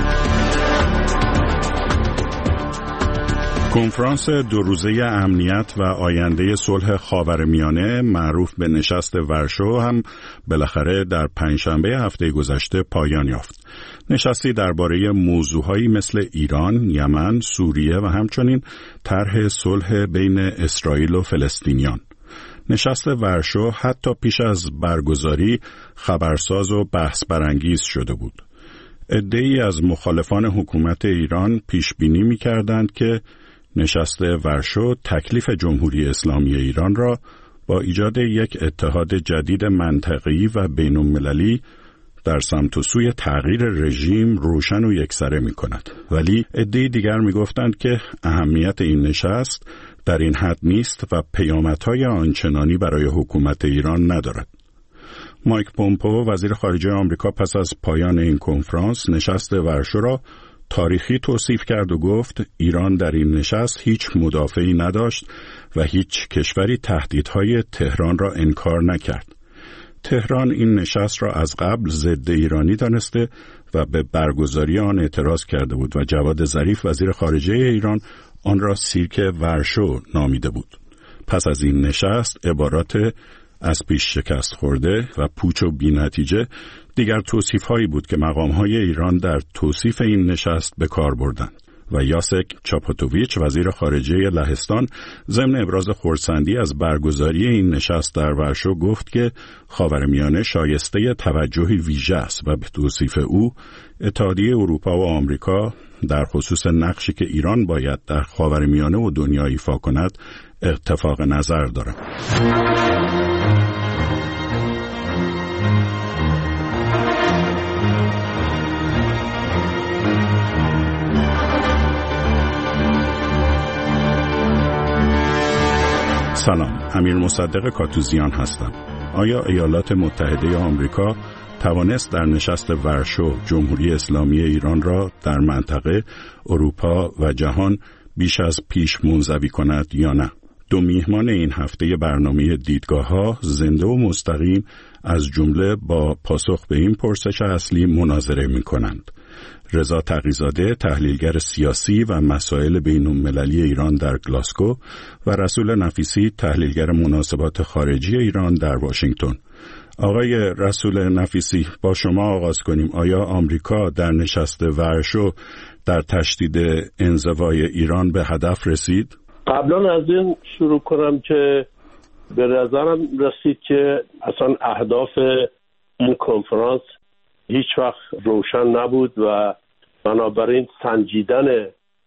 کنفرانس دو روزه امنیت و آینده صلح خاورمیانه معروف به نشست ورشو هم بالاخره در پنجشنبه هفته گذشته پایان یافت. نشستی درباره موضوعهایی مثل ایران، یمن، سوریه و همچنین طرح صلح بین اسرائیل و فلسطینیان. نشست ورشو حتی پیش از برگزاری خبرساز و بحث برانگیز شده بود. عده‌ای از مخالفان حکومت ایران پیش بینی می‌کردند که نشست ورشو تکلیف جمهوری اسلامی ایران را با ایجاد یک اتحاد جدید منطقه‌ای و بین‌المللی در سمت و سوی تغییر رژیم روشن و یکسره می‌کند. ولی عده‌ای دیگر می‌گفتند که اهمیت این نشست در این حد نیست و پیامدهای آنچنانی برای حکومت ایران ندارد. مایک پومپئو وزیر خارجه آمریکا پس از پایان این کنفرانس نشست ورشو را تاریخی توصیف کرد و گفت ایران در این نشست هیچ مدافعی نداشت و هیچ کشوری تهدیدهای تهران را انکار نکرد. تهران این نشست را از قبل ضد ایرانی دانسته و به برگزاری آن اعتراض کرده بود و جواد ظریف وزیر خارجه ایران آن را سیرک ورشو نامیده بود. پس از این نشست عبارات از پیش شکست خورده و پوچ و بی نتیجه دیگر توصیف هایی بود که مقام های ایران در توصیف این نشست به کار بردند و یاسک چاپوتوویچ وزیر خارجه لهستان ضمن ابراز خرسندی از برگزاری این نشست در ورشو گفت که خاورمیانه شایسته توجهی ویژه است و به توصیف او اتحادیه اروپا و آمریکا در خصوص نقشی که ایران باید در خاورمیانه و دنیا ایفا کند اتفاق نظر دارد. سلام، امیر مصدق کاتوزیان هستم. آیا ایالات متحده آمریکا توانست در نشست ورشو جمهوری اسلامی ایران را در منطقه، اروپا و جهان بیش از پیش منزوی کند یا نه؟ دو میهمان این هفته برنامه دیدگاه‌ها زنده و مستقیم از جمله با پاسخ به این پرسش اصلی مناظره می‌کنند. رضا تقی‌زاده تحلیلگر سیاسی و مسائل بین‌المللی ایران در گلاسگو و رسول نفیسی تحلیلگر مناسبات خارجی ایران در واشنگتن. آقای رسول نفیسی، با شما آغاز کنیم. آیا آمریکا در نشست ورشو در تشدید انزوای ایران به هدف رسید؟ قبلا از این شروع کنم که به نظرم رسید که اصلا اهداف این کنفرانس هیچ وقت روشن نبود و بنابراین سنجیدن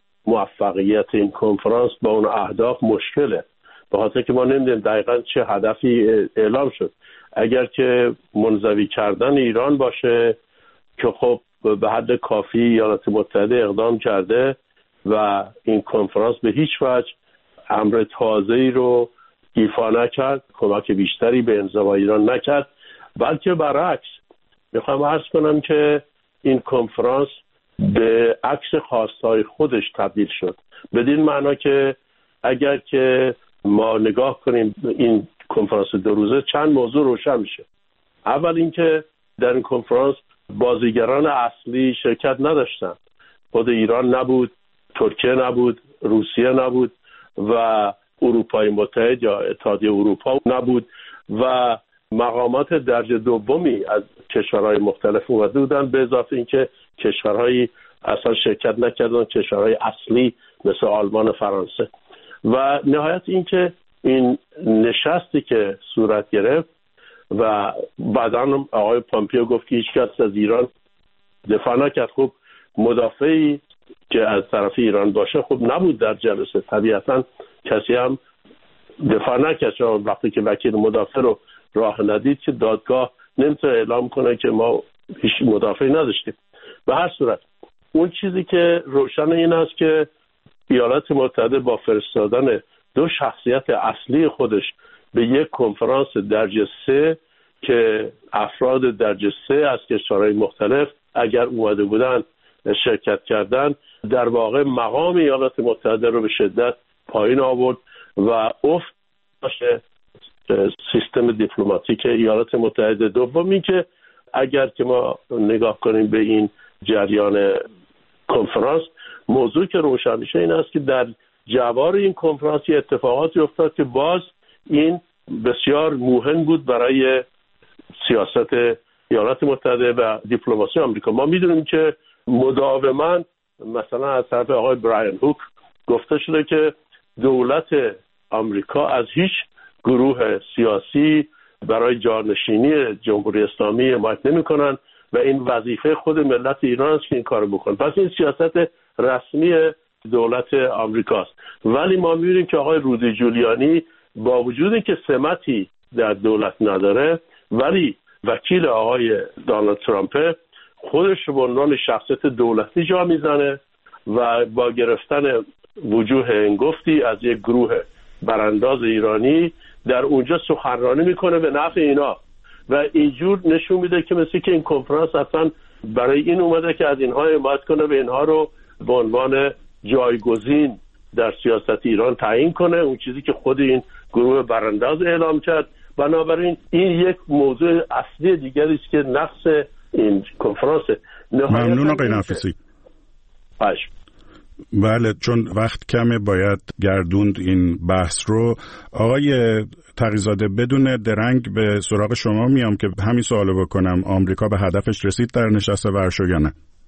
موفقیت این کنفرانس با اون اهداف مشکله، به خاطر که ما نمیدونیم دقیقاً چه هدفی اعلام شد. اگر که منزوی کردن ایران باشه که خب به حد کافی ایالات متحده اقدام کرده و این کنفرانس به هیچ وجه امر تازه‌ای رو ایفا نکرد، کمک بیشتری به انزوای ایران نکرد، بلکه برعکس میخوام عرض کنم که این کنفرانس به عکس خواستهای خودش تبدیل شد، بدین معنا که اگر که ما نگاه کنیم این کنفرانس دو روزه چند موضوع روشن میشه. اول اینکه در این کنفرانس بازیگران اصلی شرکت نداشتن، خود ایران نبود، ترکیه نبود، روسیه نبود و اروپای متحد یا اتحادیه اروپا نبود و مقامات درجه دومی از کشورهای مختلف اومده بودن، به اضافه اینکه کشورهایی اصلا شرکت نکردن، کشورهای اصلی مثل آلمان و فرانسه. و نهایت اینکه این نشستی که صورت گرفت و بعداً آقای پامپیو گفت که هیچ کس از ایران دفاع نکرد. خب مدافعی که از طرف ایران باشه خب نبود در جلسه، طبیعتاً کسی هم دفاع نکرد، چون وقتی که وکیل مدافع رو راه ندید که دادگاه نمیتونه اعلام کنه که ما هیچ مدافعی نداشتیم. به هر صورت اون چیزی که روشن این است که ایالات متحده با فرستادن دو شخصیت اصلی خودش به یک کنفرانس درجه سه که افراد درجه سه از کشورهای مختلف اگر اومده بودن شرکت کردن، در واقع مقام ایالات متحده رو به شدت پایین آورد و افت داشته سیستم دیپلماتیک ایالات متحده. دومی که اگر که ما نگاه کنیم به این جریان کنفرانس، موضوع که روشن میشه این است که در جوار این کنفرانس اتفاقاتی افتاد که باز این بسیار مهم بود برای سیاست ایالات متحده و دیپلماسی آمریکا. ما میدونیم که مداوما مثلا از طرف آقای براین هوک گفته شده که دولت آمریکا از هیچ گروه سیاسی برای جانشینی جمهوری اسلامی حمایت نمی‌کنن و این وظیفه خود ملت ایران است که این کارو بکنه. پس این سیاست رسمی دولت آمریکاست. ولی ما می‌بینیم که آقای رودی جولیانی با وجودی که سمتی در دولت نداره ولی وکیل آقای دونالد ترامپ، خودش رو به عنوان شخصیت دولتی جا میزنه و با گرفتن وجوه انگفتی از یک گروه برانداز ایرانی در اونجا سخنرانی میکنه به نفع اینا و اینجور نشون میده که مثل که این کنفرانس اصلا برای این اومده که از اینها حمایت کنه و اینها رو به عنوان جایگزین در سیاست ایران تعیین کنه، اون چیزی که خود این گروه برانداز اعلام کرد. بنابراین این یک موضوع اصلی دیگری است که نقص این کنفرانس. ممنون آقای نفیسی. باش. بله، چون وقت کمه باید گردوند این بحث رو. آقای تقی‌زاده، بدون درنگ به سراغ شما میام که همین سوالو بکنم، آمریکا به هدفش رسید در نشست ورشو یا نه؟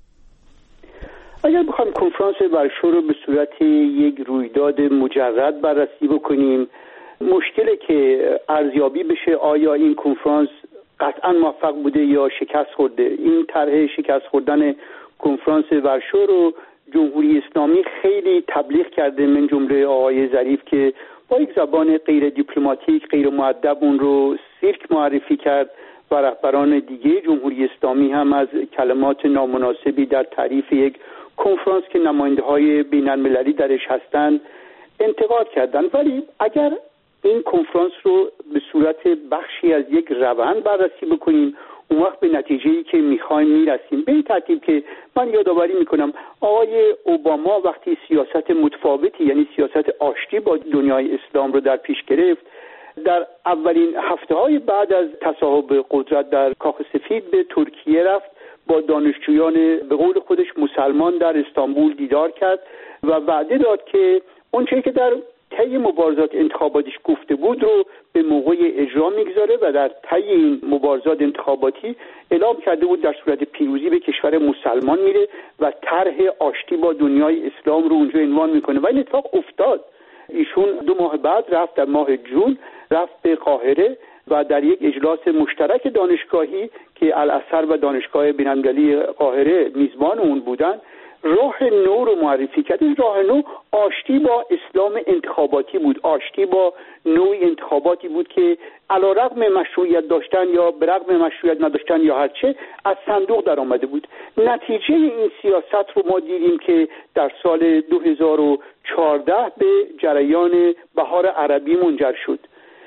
اگر بخوایم کنفرانس ورشو رو به صورت یک رویداد مجرد بررسی بکنیم، مشکلی که ارزیابی بشه آیا این کنفرانس قطعا موفق بوده یا شکست خورده. این طرح شکست خوردن کنفرانس ورشو رو جمهوری اسلامی خیلی تبلیغ کرده، من جمله آقای ظریف که با یک زبان غیر دیپلماتیک غیر مؤدب اون رو سیرک معرفی کرد و رهبران دیگه جمهوری اسلامی هم از کلمات نامناسبی در تعریف یک کنفرانس که نماینده‌های بین‌المللی درش هستند انتقاد کردند. ولی اگر این کنفرانس رو به صورت بخشی از یک روند بررسی بکنیم، اون وقت به نتیجه‌ای که می‌خوایم میرسیم. به این ترتیب که من یادآوری می‌کنم آقای اوباما وقتی سیاست متفاوتی یعنی سیاست آشتی با دنیای اسلام رو در پیش گرفت، در اولین هفته‌های بعد از تصاحب قدرت در کاخ سفید به ترکیه رفت، با دانشجویان به قول خودش مسلمان در استانبول دیدار کرد و وعده داد که اون چیزی که در طی مبارزات انتخاباتیش گفته بود رو به موقع اجرا میگذاره و در طی این مبارزات انتخاباتی اعلام کرده بود در صورت پیروزی به کشور مسلمان میره و طرح آشتی با دنیای اسلام رو اونجا عنوان میکنه و این اتفاق افتاد. ایشون دو ماه بعد رفت، در ماه جون رفت به قاهره و در یک اجلاس مشترک دانشگاهی که الازهر و دانشگاه بین‌المللی قاهره میزبان اون بودن، راه نو رو معرفی کرد. این راه نو آشتی با اسلام انتخاباتی بود، آشتی با نوعی انتخاباتی بود که علیرغم مشروعیت داشتن یا برغم مشروعیت نداشتن یا هرچه از صندوق در آمده بود. نتیجه این سیاست رو ما دیدیم که در سال دو هزار و چهارده به جریان بهار عربی منجر شد.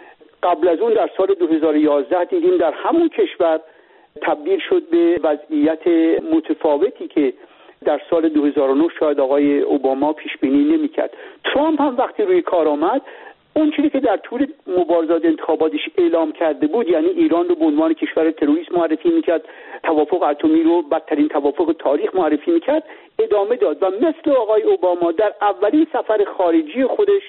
قبل از اون در سال دو هزار و یازده دیدیم در همون کشور تبدیل شد به وضعیت متفاوتی که در سال دو هزار و نه شاید آقای اوباما پیش بینی نمی‌کرد. ترامپ هم وقتی روی کار آمد، اون چیزی که در طول مبارزات انتخاباتیش اعلام کرده بود، یعنی ایران رو به عنوان کشور تروریست معرفی می‌کرد، توافق اتمی رو بدترین توافق تاریخ معرفی می‌کرد، ادامه داد و مثل آقای اوباما در اولین سفر خارجی خودش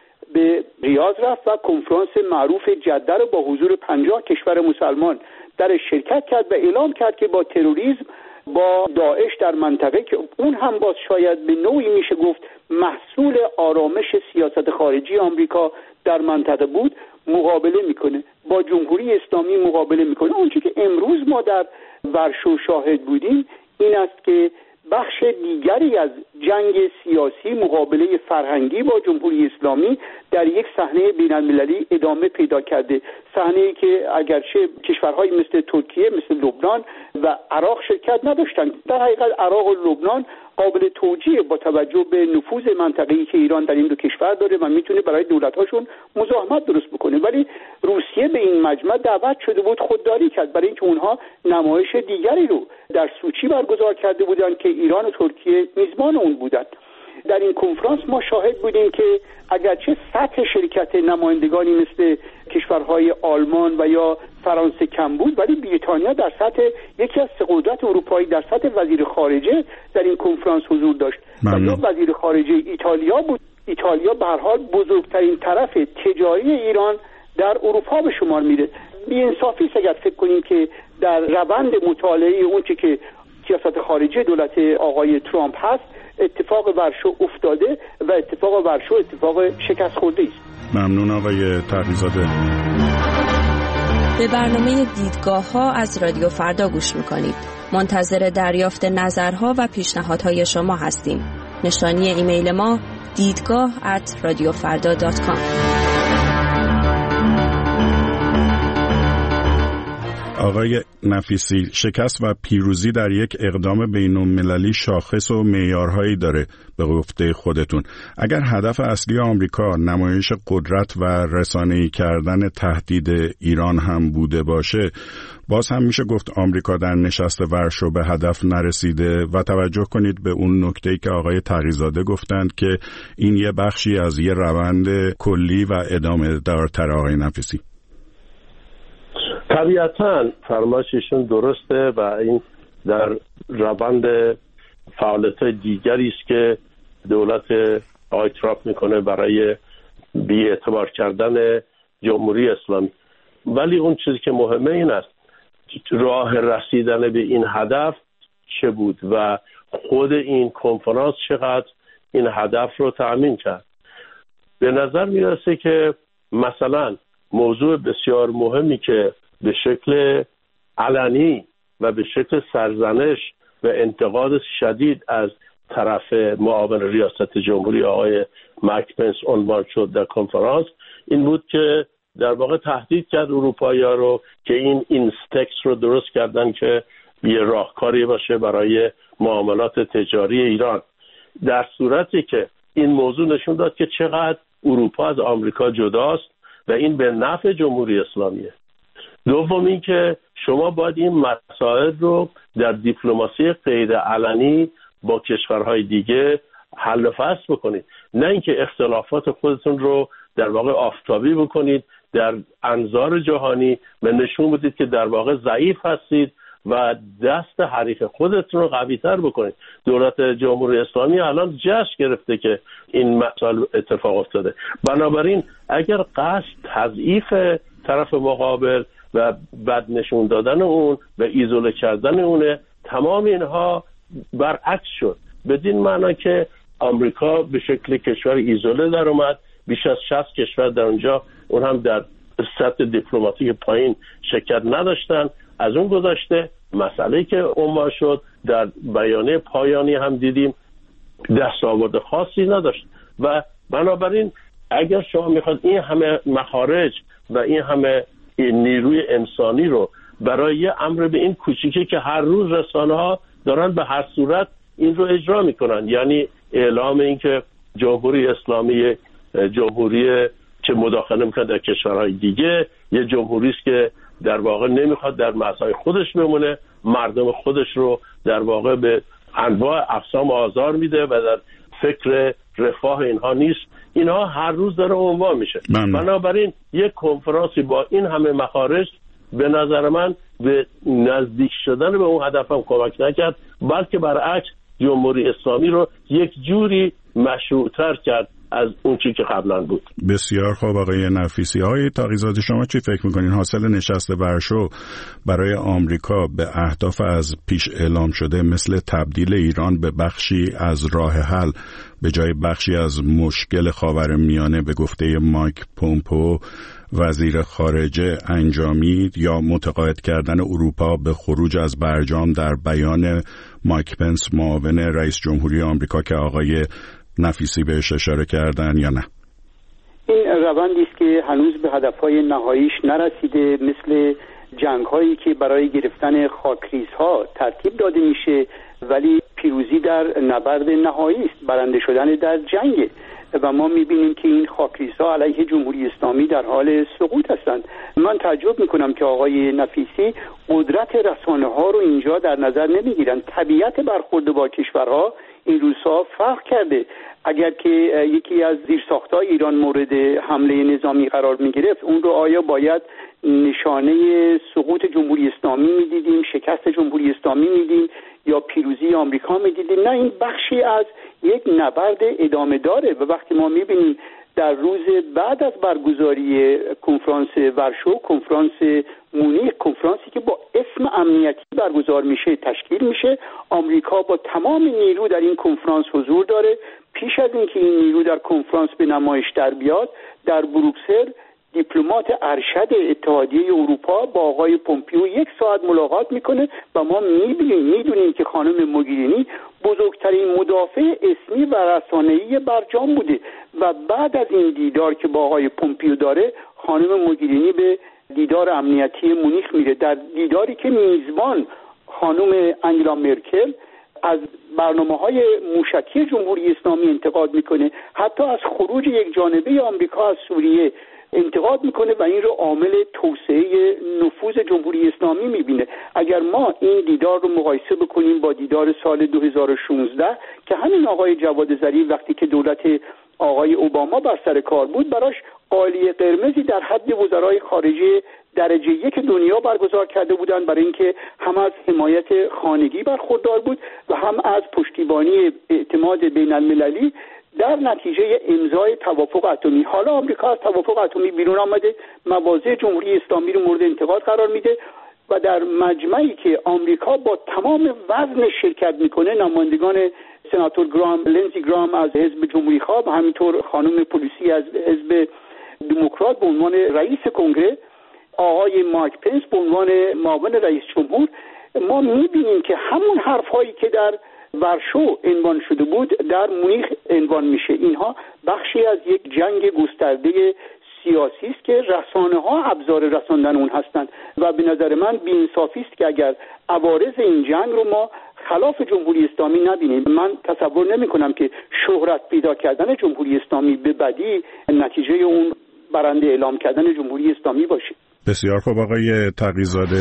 به ریاض رفت و کنفرانس معروف جده رو با حضور پنجاه کشور مسلمان در شرکت کرد و اعلام کرد که با تروریسم، با داعش در منطقه که اون هم باز شاید به نوعی میشه گفت محصول آرامش سیاست خارجی آمریکا در منطقه بود، مقابله میکنه، با جمهوری اسلامی مقابله میکنه. اون چیزی که امروز ما در ورشو شاهد بودیم این است که بخش دیگری از جنگ سیاسی مقابله فرهنگی با جمهوری اسلامی در یک صحنه بین‌المللی ادامه پیدا کرده، صحنه‌ای که اگرچه کشورهای مثل ترکیه، مثل لبنان و عراق شرکت نداشتند، در حقیقت عراق و لبنان قابل توجیه با توجه به نفوذ منطقه‌ای که ایران در این دو کشور داره و میتونه برای دولت‌هاشون مزاحمت درست بکنه. ولی روسیه به این مجمع دعوت شده بود، خودداری کرد، برای اینکه اونها نمایش دیگری رو در سوچی برگزار کرده بودند که ایران و ترکیه میزبان اون بودند. در این کنفرانس ما شاهد بودیم که اگرچه سطح شرکت نمایندگانی مثل کشورهای آلمان و یا فرانسه کم بود، ولی بریتانیا در سطح یکی از سه قدرت اروپایی در سطح وزیر خارجه در این کنفرانس حضور داشت و یا وزیر خارجه ایتالیا بود. ایتالیا به هر حال بزرگترین طرف تجاری ایران در اروپا به شمار میره. بی‌انصافی است اگر فکر کنیم که در روند مطالعه اون چه که سیاست خارجی دولت آقای ترامپ هست اتفاق ورشو افتاده و اتفاق ورشو اتفاق شکست خورده است. ممنون آقای تقی‌زاده. به برنامه دیدگاه ها از رادیو فردا گوش میکنید. منتظر دریافت نظرها و پیشنهادهای شما هستیم. نشانی ایمیل ما دیدگاه ات رادیو فردا دات کام. آقای نفیسی، شکست و پیروزی در یک اقدام بین‌المللی شاخص و معیارهایی داره به گفته خودتون. اگر هدف اصلی آمریکا نمایش قدرت و رسانه‌ای کردن تهدید ایران هم بوده باشه، باز هم میشه گفت آمریکا در نشست ورشو به هدف نرسیده و توجه کنید به اون نکته‌ای که آقای تقی‌زاده گفتند که این یه بخشی از یه روند کلی و ادامه دارتر. آقای نفیسی، طبیعتاً فرمایششون درسته و این در روند فعالیت‌های دیگری است که دولت آقای ترامپ میکنه برای بی‌اعتبار کردن جمهوری اسلامی. ولی اون چیزی که مهمه این است راه رسیدن به این هدف چه بود و خود این کنفرانس چقدر این هدف رو تأمین کرد. به نظر میرسه که مثلا موضوع بسیار مهمی که به شکل علنی و به شکل سرزنش و انتقاد شدید از طرف معاون ریاست جمهوری آقای مایک پنس عنوان شد در کنفرانس این بود که در واقع تهدید کرد اروپایی‌ها رو که این اینستکس رو درست کردن که یه راهکاری باشه برای معاملات تجاری ایران، در صورتی که این موضوع نشون داد که چقدر اروپا از آمریکا جداست و این به نفع جمهوری اسلامیه. دوم این که شما باید این مسائل رو در دیپلماسی غیر علنی با کشورهای دیگه حل و فصل بکنید، نه اینکه اختلافات خودتون رو در واقع آفتابی بکنید در انظار جهانی و نشون بدید که در واقع ضعیف هستید و دست حریف خودتون رو قوی تر بکنید. دولت جمهوری اسلامی الان جشن گرفته که این مسائل اتفاق افتاده. بنابراین اگر قصد تضعیف طرف مقابل و بد نشون دادن اون و ایزوله کردن اونه، تمام اینها برعکس شد، بدین معنا که آمریکا به شکل کشور ایزوله در اومد. بیش از شصت کشور در اونجا اون هم در سطح دیپلماتیک پایین شرکت نداشتن. از اون گذشته مسئله که عنوان شد در بیانیه پایانی هم دیدیم دستاورد خاصی نداشت و بنابراین اگر شما میخواد این همه مخارج و این همه نیروی انسانی رو برای یه امر به این کوچیکی که هر روز رسانه ها دارن به هر صورت این رو اجرا میکنن، یعنی اعلام این که جمهوری اسلامی جمهوری که مداخله میکنه در کشورهای دیگه، یه جمهوری است که در واقع نمیخواد در مرزهای خودش بمونه، مردم خودش رو در واقع به انواع اقسام آزار میده و در فکر رفاه اینها نیست. اینها هر روز داره عنوان میشه. بنابراین یک کنفرانسی با این همه مخارج به نظر من به نزدیک شدن به اون هدفم کمک نکرد، بلکه برعکس جمهوری اسلامی رو یک جوری مشروع‌تر کرد از اون چیزی که قبلا بود. بسیار خوب آقای نفیسی. آقای تقی‌زاده شما چی فکر میکنین حاصل نشست ورشو برای آمریکا به اهداف از پیش اعلام شده مثل تبدیل ایران به بخشی از راه حل به جای بخشی از مشکل خاورمیانه به گفته مایک پومپو وزیر خارجه انجامید، یا متقاعد کردن اروپا به خروج از برجام در بیان مایک پنس معاون رئیس جمهوری آمریکا که آقای نفیسی بهش اشاره کردن یا نه؟ این روندی است که هنوز به هدفهای نهاییش نرسیده، مثل جنگ هایی که برای گرفتن خاکریزها ترتیب داده میشه ولی پیروزی در نبرد نهایی است، برنده شدن در جنگ، و ما میبینیم که این خاکریزها علیه جمهوری اسلامی در حال سقوط هستند. من تعجب میکنم که آقای نفیسی قدرت رسانه ها رو اینجا در نظر نمیگیرن. طبیعت برخورد با کشورها این روزها فرق کرده. اگر که یکی از زیرساخت‌های ایران مورد حمله نظامی قرار میگرفت، اون رو آیا باید نشانه سقوط جمهوری اسلامی میدیدیم، شکست جمهوری اسلامی میدیم یا پیروزی آمریکا میدیدیم؟ نه، این بخشی از یک نبرد ادامه داره. و وقتی ما میبینیم در روز بعد از برگزاری کنفرانس ورشو، کنفرانس مونیخ، کنفرانسی که با اسم امنیتی برگزار میشه، تشکیل میشه، آمریکا با تمام نیرو در این کنفرانس حضور داره. پیش از اینکه این نیرو در کنفرانس به نمایش در بیاد، در بروکسل دیپلمات ارشد اتحادیه اروپا با آقای پومپیو یک ساعت ملاقات میکنه و ما میبینیم میدونیم که خانم موگرینی بزرگترین مدافع اسمی و رسانه‌ای برجام بوده و بعد از این دیدار که با آقای پومپیو داره، خانم موگرینی به دیدار امنیتی مونیخ میره، در دیداری که میزبان خانم انگلا مرکل از برنامه‌های موشکی جمهوری اسلامی انتقاد میکنه، حتی از خروج یک جانبه آمریکا از سوریه انتقاد میکنه و این رو عامل توسعه نفوذ جمهوری اسلامی میبینه. اگر ما این دیدار رو مقایسه بکنیم با دیدار سال دو هزار و شانزده که همین آقای جواد ظریف وقتی که دولت آقای اوباما بر سر کار بود، براش قالیه قرمزی در حد وزرای خارجه درجه یک دنیا برگزار کرده بودند، برای اینکه هم از حمایت خانگی برخوردار بود و هم از پشتیبانی اعتماد بین المللی در نتیجه امضای توافق اتمی. حالا آمریکا از توافق اتمی بیرون آمده، مواضع جمهوری اسلامی رو مورد انتقاد قرار میده و در مجمعی که آمریکا با تمام وزن شرکت میکنه، نمایندگان سناتور گرام لنزی گرام از حزب جمهوری خواه و همینطور خانم پولیسی از حزب دموکرات به عنوان رئیس کنگره، آقای مایک پنس به عنوان معاون رئیس جمهور، ما میبینیم که همون حرفایی که در ورشو عنوان شده بود در مونیخ عنوان میشه. اینها بخشی از یک جنگ گسترده سیاسی است که رسانه ها ابزار رساندن اون هستند و به نظر من بی‌انصافی است که اگر عوارض این جنگ رو ما خلاف جمهوری اسلامی نبینیم. من تصور نمی کنم که شهرت پیدا کردن جمهوری اسلامی به بدی نتیجه اون برنده اعلام کردن جمهوری اسلامی باشه. بسیار خوب آقای تقی‌زاده.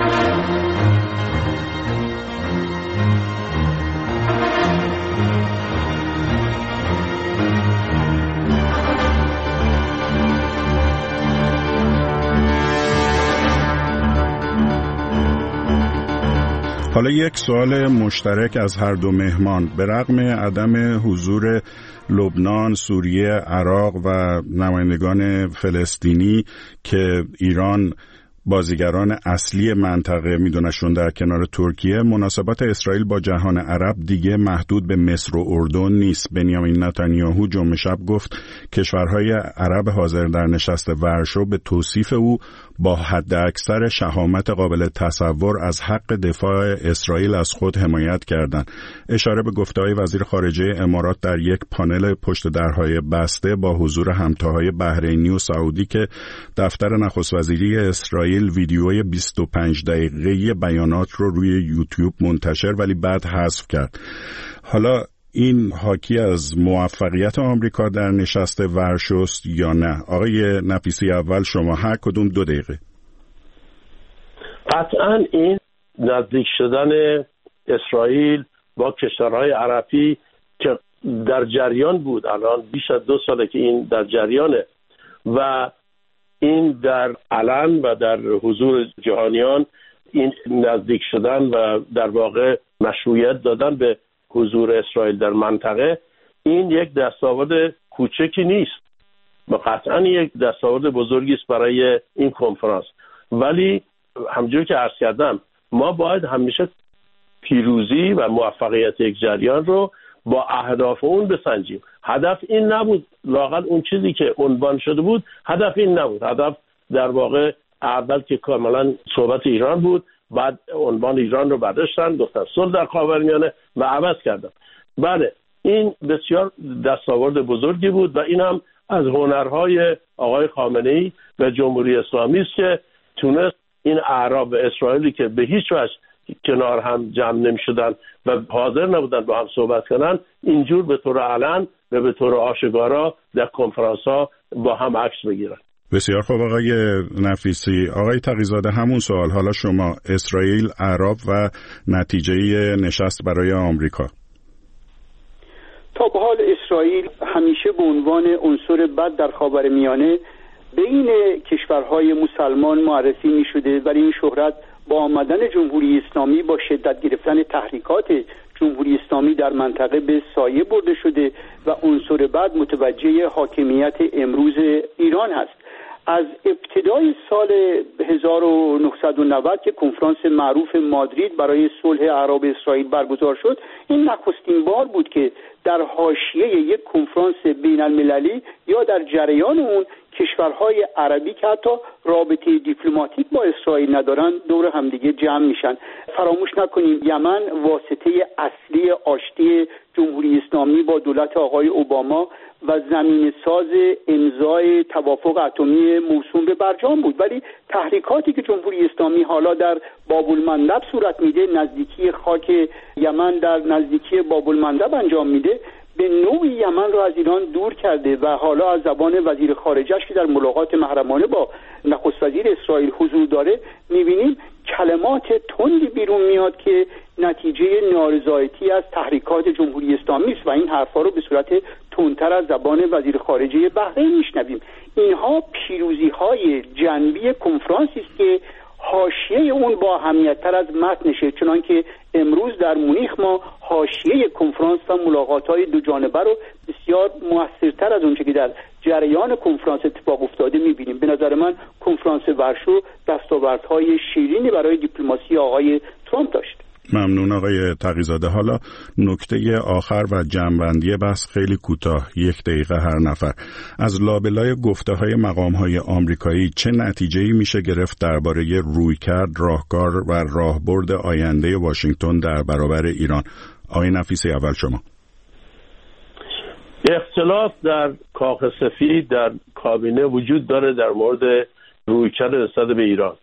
حالا یک سوال مشترک از هر دو مهمان. به رغم عدم حضور لبنان، سوریه، عراق و نمایندگان فلسطینی که ایران بازیگران اصلی منطقه میدونشون در کنار ترکیه، مناسبات اسرائیل با جهان عرب دیگه محدود به مصر و اردن نیست. بنیامین نتانیاهو جمعه شب گفت کشورهای عرب حاضر در نشست ورشو به توصیف او با حداکثر شهامت قابل تصور از حق دفاع اسرائیل از خود حمایت کردند. اشاره به گفته‌های وزیر خارجه امارات در یک پانل پشت درهای بسته با حضور همتاهای بحرینی و سعودی که دفتر نخست وزیری اسرائیل ویدیوی بیست و پنج دقیقه‌ای بیانات رو روی یوتیوب منتشر ولی بعد حذف کرد. حالا این حاکی از موفقیت آمریکا در نشست ورشوست یا نه؟ آقای نفیسی، اول شما هر کدوم دو دقیقه. قطعا این نزدیک شدن اسرائیل با کشورهای عربی که در جریان بود، الان بیش از دو ساله که این در جریانه و این در علن و در حضور جهانیان این نزدیک شدن و در واقع مشروعیت دادن به حضور اسرائیل در منطقه، این یک دستاورد کوچکی نیست و قطعا یک دستاورد بزرگی است برای این کنفرانس. ولی همونجوری که عرض کردم، ما باید همیشه پیروزی و موفقیت یک جریان رو با اهداف اون بسنجیم. هدف این نبود، لااقل اون چیزی که عنوان شده بود هدف این نبود. هدف در واقع اول که کاملا صحبت ایران بود بعد عنوان ایران رو برداشتن گفتن صلح در خاورمیانه و عوض کردن. بله این بسیار دستاورد بزرگی بود و این هم از هنرهای آقای خامنه‌ای و جمهوری اسلامی است که تونست این اعراب و اسرائیلی که به هیچ وجه کنار هم جمع نمی شدن و حاضر نبودن با هم صحبت کنن، اینجور به طور علن و به طور آشکارا در کنفرانس ها با هم عکس بگیرن. بسیار خوب آقای نفیسی. آقای تقی‌زاده همون سوال، حالا شما اسرائیل، اعراب و نتیجه نشست برای آمریکا. تا به حال اسرائیل همیشه به عنوان عنصر بد در خاورمیانه بین کشورهای مسلمان معرفی می شده، ولی این شهرت با آمدن جمهوری اسلامی با شدت گرفتن تحریکات جمهوری اسلامی در منطقه به سایه برده شده و عنصر بد متوجه حاکمیت امروز ایران هست. از ابتدای سال هزار و نهصد و نود که کنفرانس معروف مادرید برای صلح اعراب اسرائیل برگزار شد، این نخستین بار بود که در حاشیه یک کنفرانس بین المللی یا در جریان اون کشورهای عربی که حتی رابطه دیپلماتیک با اسرائیل ندارن دور همدیگه جمع میشن. فراموش نکنیم یمن واسطه اصلی آشتی جمهوری اسلامی با دولت آقای اوباما و زمین ساز امضای توافق اتمی موسوم به برجام بود، ولی تحریکاتی که جمهوری اسلامی حالا در باب المندب صورت میده، نزدیکی خاک یمن در نزدیکی باب المندب انجام میده، به نوعی یمن رو از ایران دور کرده و حالا از زبان وزیر خارجه‌اش که در ملاقات محرمانه با نخست وزیر اسرائیل حضور داره می‌بینیم کلمات تندی بیرون میاد که نتیجه نارضایتی از تحریکات جمهوری اسلامی است و این حرفا رو به صورت تندتر از زبان وزیر خارجه بحرین میشنویم. اینها پیروزی‌های جنبی کنفرانسی است که حاشیه اون با اهمیت‌تر از متنشه، چنانکه امروز در مونیخ ما حاشیه کنفرانس و ملاقات‌های دو جانبه رو بسیار موثرتر از اونچه که در جریان کنفرانس اتفاق افتاده می‌بینیم. به نظر من کنفرانس ورشو دستاوردهای شیرینی برای دیپلماسی آقای ترامپ داشت. ممنون آقای تقی‌زاده. حالا نکته آخر و جمع‌بندی بحث خیلی کوتاه، یک دقیقه هر نفر. از لابلای گفته‌های مقام‌های آمریکایی چه نتیجه‌ای میشه گرفت درباره رویکرد، راهکار و راهبرد آینده واشنگتن در برابر ایران؟ آقای نفیسی اول شما. اختلاف در کاخ سفید در کابینه وجود داره در مورد رویکرد نسبت به ایران.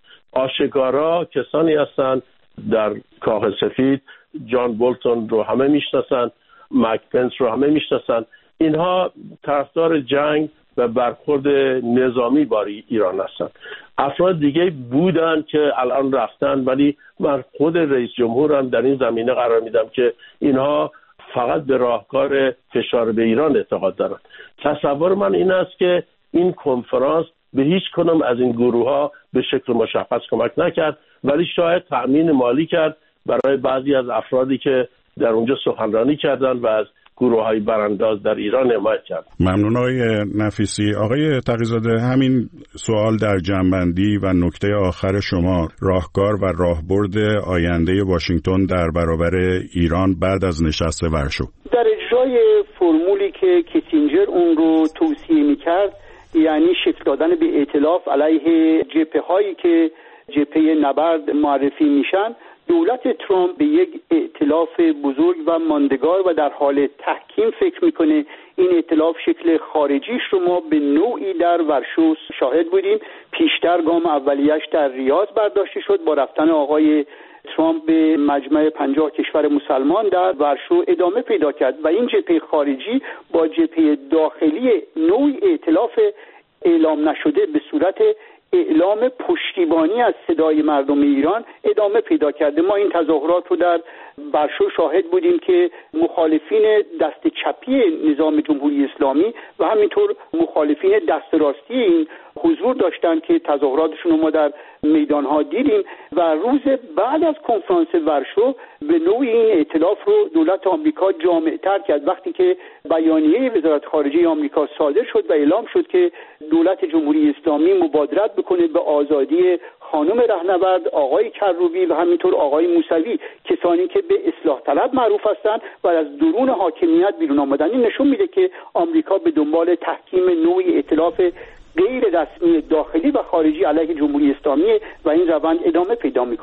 آشکارا کسانی هستند در کاخ سفید، جان بولتون رو همه میشناسن، مایک پنس رو همه میشناسن، اینها طرفدار جنگ و برخورد نظامی با ایران هستن. افراد دیگه بودن که الان رفتن، ولی من خود رئیس جمهورم در این زمینه قرار میدم که اینها فقط به راهکار فشار به ایران اعتقاد دارن. تصور من این است که این کنفرانس به هیچ کنم از این گروه ها به شکل مشخص کمک نکرد، ولی شاید تأمین مالی کرد برای بعضی از افرادی که در اونجا سخنرانی کردن و از گروه های برانداز در ایران حمایت کرد. ممنون آقای نفیسی. آقای تقی‌زاده، همین سوال در جنبندی و نکته آخر شما، راهکار و راهبرد آینده واشنگتن در برابر ایران بعد از نشست ورشو. در اجرای فرمولی که کیسینجر اون رو توصیه میکرد، یعنی شکل دادن به ائتلاف علیه جبهه هایی که جبهه نبرد معرفی میشن، دولت ترامپ به یک ائتلاف بزرگ و ماندگار و در حال تحکیم فکر میکنه. این ائتلاف شکل خارجیش رو ما به نوعی در ورشو شاهد بودیم. پیشتر گام اولیش در ریاض برداشته شد، با رفتن آقای ترامپ به مجمع پنجاه کشور مسلمان در ورشو ادامه پیدا کرد و این جبهه خارجی با جبهه داخلی نوعی ائتلاف اعلام نشده به صورت اعلام پشتیبانی از صدای مردم ایران ادامه پیدا کرده. ما این تظاهرات رو در ورشو شاهد بودیم که مخالفین دست چپی نظام جمهوری اسلامی و همینطور مخالفین دست راستی این حضور داشتن که تظاهراتشون رو ما در میدانها دیدیم و روز بعد از کنفرانس ورشو به نوعی این ائتلاف رو دولت آمریکا جامع‌تر کرد وقتی که بیانیه وزارت خارجه آمریکا صادر شد و اعلام شد که دولت جمهوری اسلامی مبادرت بکنه به آزادی خانم رهنورد، آقای کروبی و همینطور آقای موسوی، کسانی که به اصلاح طلب معروف هستند و از درون حاکمیت بیرون آمدن. این نشون میده که آمریکا به دنبال تحکیم نوعی ائتلاف غیر رسمی داخلی و خارجی علیه جمهوری اسلامی و این روند ادامه پیدا میکنه.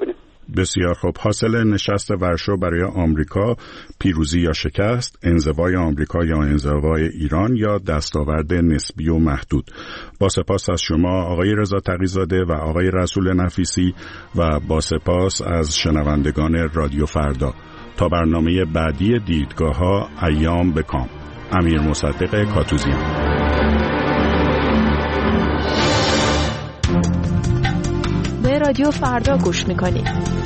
بسیار خوب. حاصل نشست ورشو برای آمریکا پیروزی یا شکست، انزوای آمریکا یا انزوای ایران یا دستاورد نسبی و محدود. با سپاس از شما آقای رضا تقی‌زاده و آقای رسول نفیسی و با سپاس از شنوندگان رادیو فردا. تا برنامه بعدی دیدگاه ها، ایام بکام. امیر مصدق کاتوزیان. به رادیو فردا گوش میکنید.